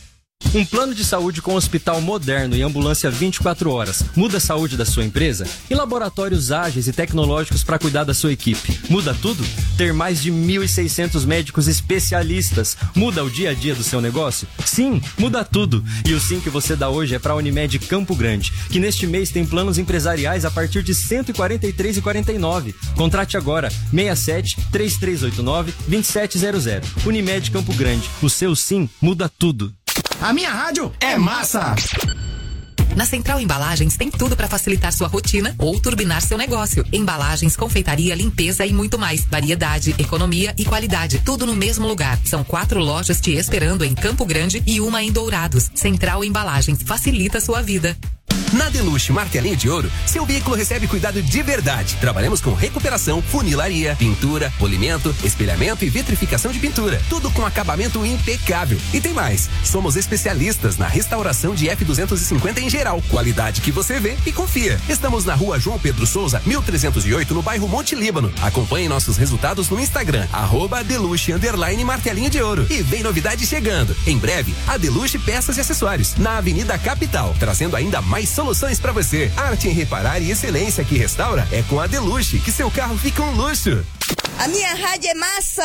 Um plano de saúde com hospital moderno e ambulância vinte e quatro horas muda a saúde da sua empresa? E laboratórios ágeis e tecnológicos para cuidar da sua equipe? Muda tudo? Ter mais de mil e seiscentos médicos especialistas muda o dia a dia do seu negócio? Sim, muda tudo. E o sim que você dá hoje é para a Unimed Campo Grande, que neste mês tem planos empresariais a partir de cento e quarenta e três reais e quarenta e nove centavos. Contrate agora seis sete, três três oito nove, dois sete zero zero. Unimed Campo Grande. O seu sim muda tudo. A minha rádio é massa! Na Central Embalagens tem tudo para facilitar sua rotina ou turbinar seu negócio. Embalagens, confeitaria, limpeza e muito mais. Variedade, economia e qualidade. Tudo no mesmo lugar. São quatro lojas te esperando em Campo Grande e uma em Dourados. Central Embalagens. Facilita sua vida. Na Deluxe Martelinho de Ouro, seu veículo recebe cuidado de verdade. Trabalhamos com recuperação, funilaria, pintura, polimento, espelhamento e vitrificação de pintura. Tudo com acabamento impecável. E tem mais. Somos especialistas na restauração de F duzentos e cinquenta em geral. Qualidade que você vê e confia. Estamos na rua João Pedro Souza, mil trezentos e oito, no bairro Monte Líbano. Acompanhe nossos resultados no Instagram, arroba Deluxe underline Martelinho de Ouro. E vem novidade chegando. Em breve, a Deluxe Peças e Acessórios, na Avenida Capital, trazendo ainda mais soluções para você. Arte em reparar e excelência que restaura é com a Deluxe, que seu carro fica um luxo. A minha rádio é massa!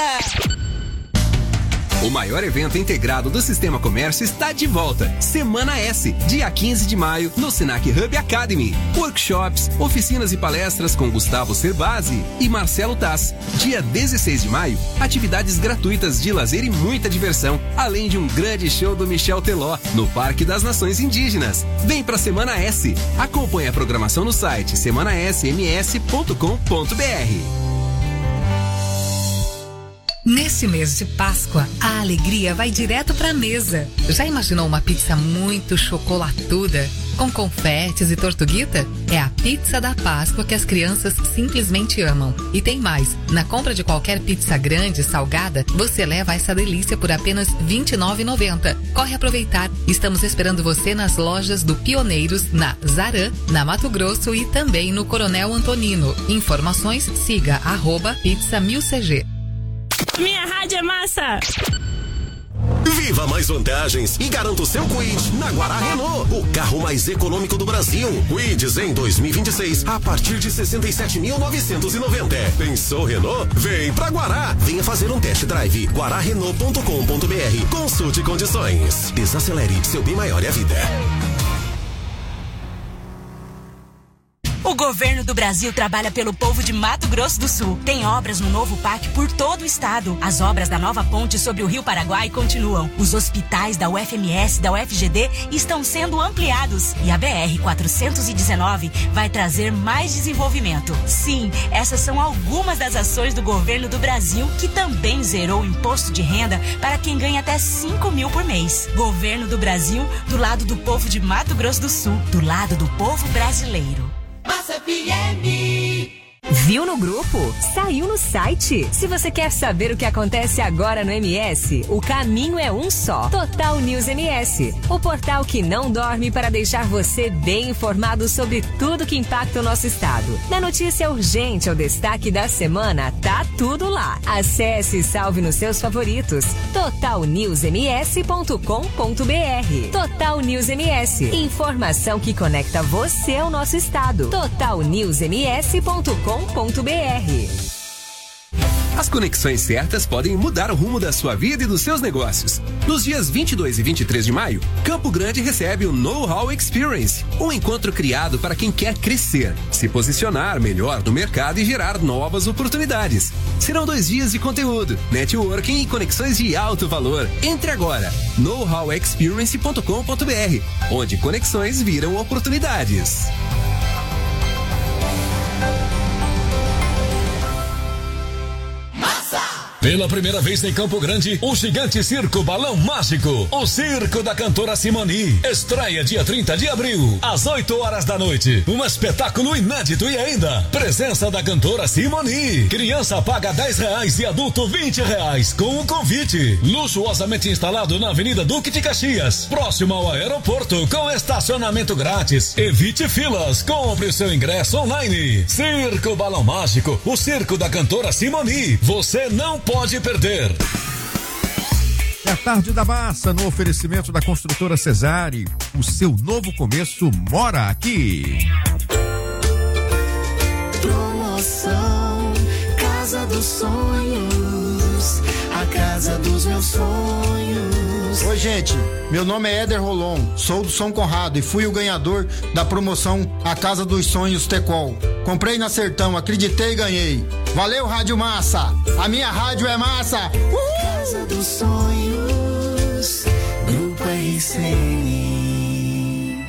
O maior evento integrado do Sistema Comércio está de volta. Semana S, dia quinze de maio, no Senac Hub Academy. Workshops, oficinas e palestras com Gustavo Cerbasi e Marcelo Tass. Dia dezesseis de maio, atividades gratuitas de lazer e muita diversão, além de um grande show do Michel Teló, no Parque das Nações Indígenas. Vem pra Semana S. Acompanhe a programação no site semana s m s ponto com ponto b r. Neste mês de Páscoa, a alegria vai direto pra mesa. Já imaginou uma pizza muito chocolatuda, com confetes e tortuguita? É a pizza da Páscoa que as crianças simplesmente amam. E tem mais, na compra de qualquer pizza grande, salgada, você leva essa delícia por apenas vinte e nove reais e noventa centavos. Corre aproveitar, estamos esperando você nas lojas do Pioneiros, na Zarã, na Mato Grosso e também no Coronel Antonino. Informações, siga arroba pizza mil C G. Minha rádio é massa! Viva mais vantagens e garanta o seu Kwid na Guará Renault, o carro mais econômico do Brasil. Kwids em dois mil e vinte e seis a partir de sessenta e sete mil novecentos e noventa. Pensou Renault? Vem pra Guará. Venha fazer um test drive. guará renault ponto com ponto b r. Consulte condições. Desacelere, seu bem maior é a vida. O governo do Brasil trabalha pelo povo de Mato Grosso do Sul. Tem obras no novo P A C por todo o estado. As obras da nova ponte sobre o Rio Paraguai continuam. Os hospitais da U F M S e da U F G D estão sendo ampliados. E a B R quatrocentos e dezenove vai trazer mais desenvolvimento. Sim, essas são algumas das ações do governo do Brasil, que também zerou o imposto de renda para quem ganha até cinco mil por mês. Governo do Brasil, do lado do povo de Mato Grosso do Sul, do lado do povo brasileiro. Massa F M. Viu no grupo? Saiu no site. Se você quer saber o que acontece agora no M S, o caminho é um só. Total News M S, o portal que não dorme para deixar você bem informado sobre tudo que impacta o nosso estado. Da notícia urgente ao destaque da semana, tá tudo lá. Acesse e salve nos seus favoritos. total news m s ponto com ponto b r. Total News M S, informação que conecta você ao nosso estado. total news m s ponto com ponto b r. As conexões certas podem mudar o rumo da sua vida e dos seus negócios. Nos dias vinte e dois e vinte e três de maio, Campo Grande recebe o Know-How Experience, um encontro criado para quem quer crescer, se posicionar melhor no mercado e gerar novas oportunidades. Serão dois dias de conteúdo, networking e conexões de alto valor. Entre agora, know how experience ponto com ponto b r, onde conexões viram oportunidades. Pela primeira vez em Campo Grande, o gigante circo Balão Mágico, o circo da cantora Simoni, estreia dia trinta de abril, às oito horas da noite. Um espetáculo inédito e ainda presença da cantora Simoni. Criança paga dez reais e adulto vinte reais com um convite. Luxuosamente instalado na Avenida Duque de Caxias, próximo ao aeroporto, com estacionamento grátis. Evite filas, compre o seu ingresso online. Circo Balão Mágico, o circo da cantora Simoni. Você não pode perder. É a Tarde da Massa, no oferecimento da construtora Cesare. O seu novo começo mora aqui. Promoção Casa dos Sonhos, a casa dos meus sonhos. Oi, gente, meu nome é Éder Rolon, sou do São Conrado e fui o ganhador da promoção A Casa dos Sonhos Tecol. Comprei na Sertão, acreditei e ganhei. Valeu, Rádio Massa, a minha rádio é massa. Uhul! Casa dos Sonhos, Grupo R C N.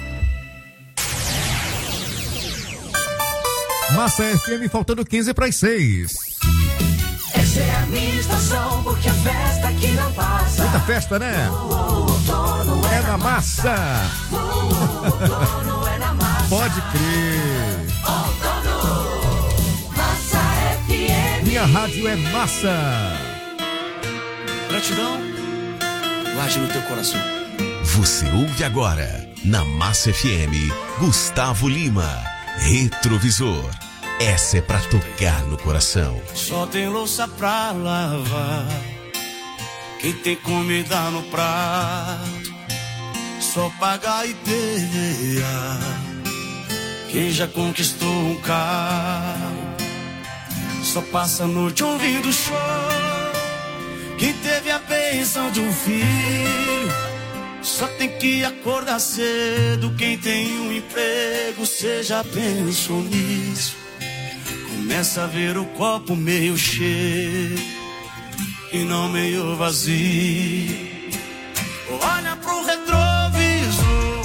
Massa F M, faltando quinze para as seis. Essa é a minha estação, porque a festa aqui não passa. Muita festa, né? Oh, outono é, é na massa. Oh, outono é na massa. Pode crer. Outono, Massa F M. Minha rádio é massa. Gratidão, guarde no teu coração. Você ouve agora, na Massa F M, Gustavo Lima, Retrovisor. Essa é pra tocar no coração. Só tem louça pra lavar, quem tem comida no prato, só pagar e perrear. Quem já conquistou um carro, só passa a noite ouvindo show. Quem teve a bênção de um filho, só tem que acordar cedo. Quem tem um emprego, cê já pensou nisso? Começa a ver o copo meio cheio e não meio vazio. Olha pro retrovisor,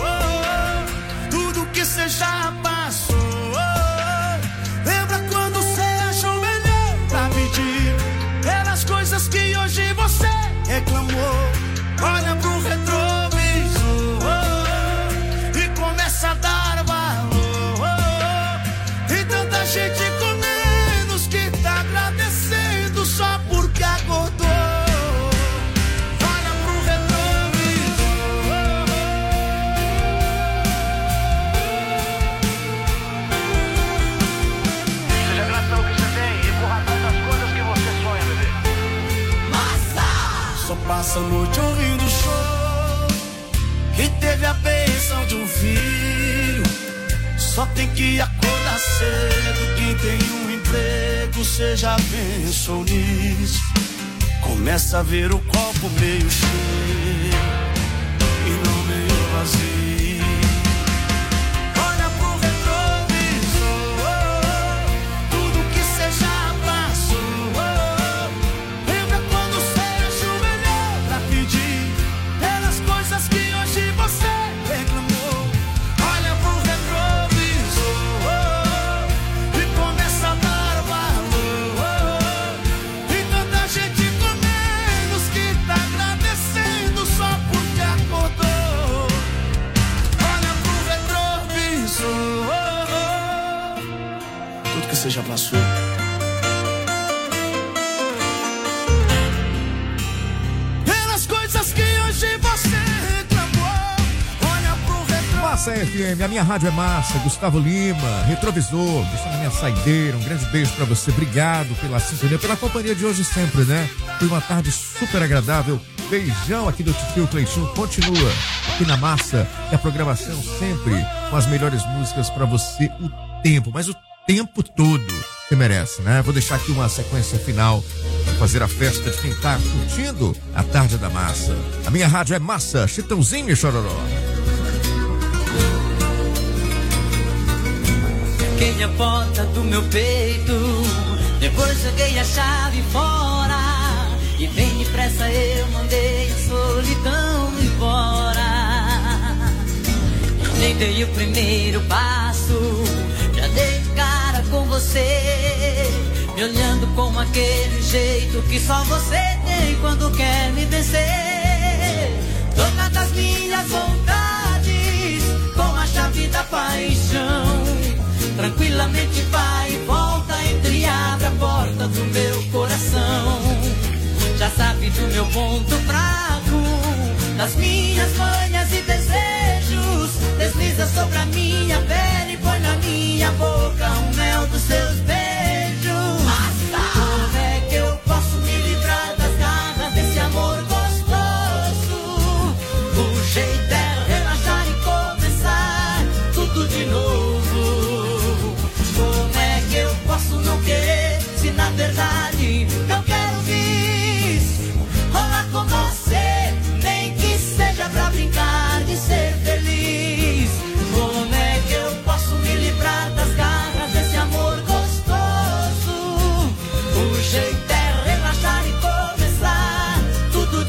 tudo que cê já passou. Lembra quando cê achou melhor pra pedir pelas coisas que hoje você reclamou? Olha pro retrovisor e começa a dar valor. E tanta gente com menos que tá agradecendo só porque acordou. Olha pro retrovisor. Seja grato pelo que você tem e por razão das coisas que você sonha, bebê. Massa! Só passa a noite ouvindo show. Quem teve a bênção de um filho, só tem que acordar cedo. Quem tem um emprego, cê já pensou nisso? Começa a ver o copo meio cheio e não meio vazio. Olha pro retrovisor, tudo que cê já passou. Lembra quando cê achou melhor pra pedir pelas coisas que hoje você reclamou? Olha pro retrovisor e começa a dar valor. E tanta gente com menos que tá agradecendo só porque acordou. Olha pro retrovisor, tudo que você já passou. Pelas coisas que hoje você reclamou. Olha pro retrovisor. Massa F M, a minha rádio é massa. Gustavo Lima, Retrovisor, deixa na minha saideira. Um grande beijo pra você. Obrigado pela sintonia, pela companhia de hoje sempre, né? Foi uma tarde super agradável. Beijão aqui do Tio Cleitinho. Continua aqui na Massa. E a programação sempre com as melhores músicas pra você o tempo, mas o tempo todo você merece, né? Vou deixar aqui uma sequência final pra fazer a festa de quem tá curtindo a Tarde da Massa. A minha rádio é massa. Chitãozinho e Chororó. Fiquei a porta do meu peito, depois joguei a chave fora, e bem depressa eu mandei a solidão embora. Nem dei o primeiro passo, já dei cara com você, me olhando com aquele jeito que só você tem quando quer me vencer. Dona das minhas vontades, com a chave da paixão, tranquilamente vai e volta, entra e abre a porta do meu coração. Já sabe do meu ponto fraco, das minhas manhas e desejos. Desliza sobre a minha pele e põe na minha boca o mel dos seus beijos. Basta! Como é que eu posso me livrar das garras desse amor gostoso?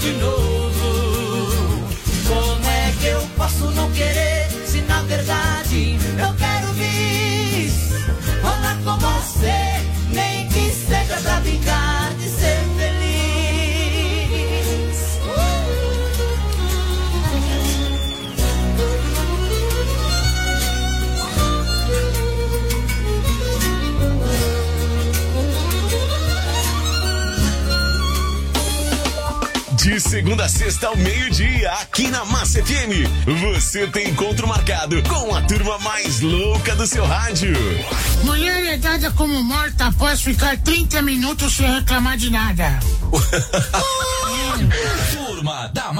de novo. Como é que eu posso não querer, se na verdade eu quero vir rolar com você, nem que seja pra brincar de ser feliz. De segunda a sexta ao meio-dia, aqui na Massa F M, você tem encontro marcado com a turma mais louca do seu rádio. Mulher é dada como morta após ficar trinta minutos sem reclamar de nada. Turma da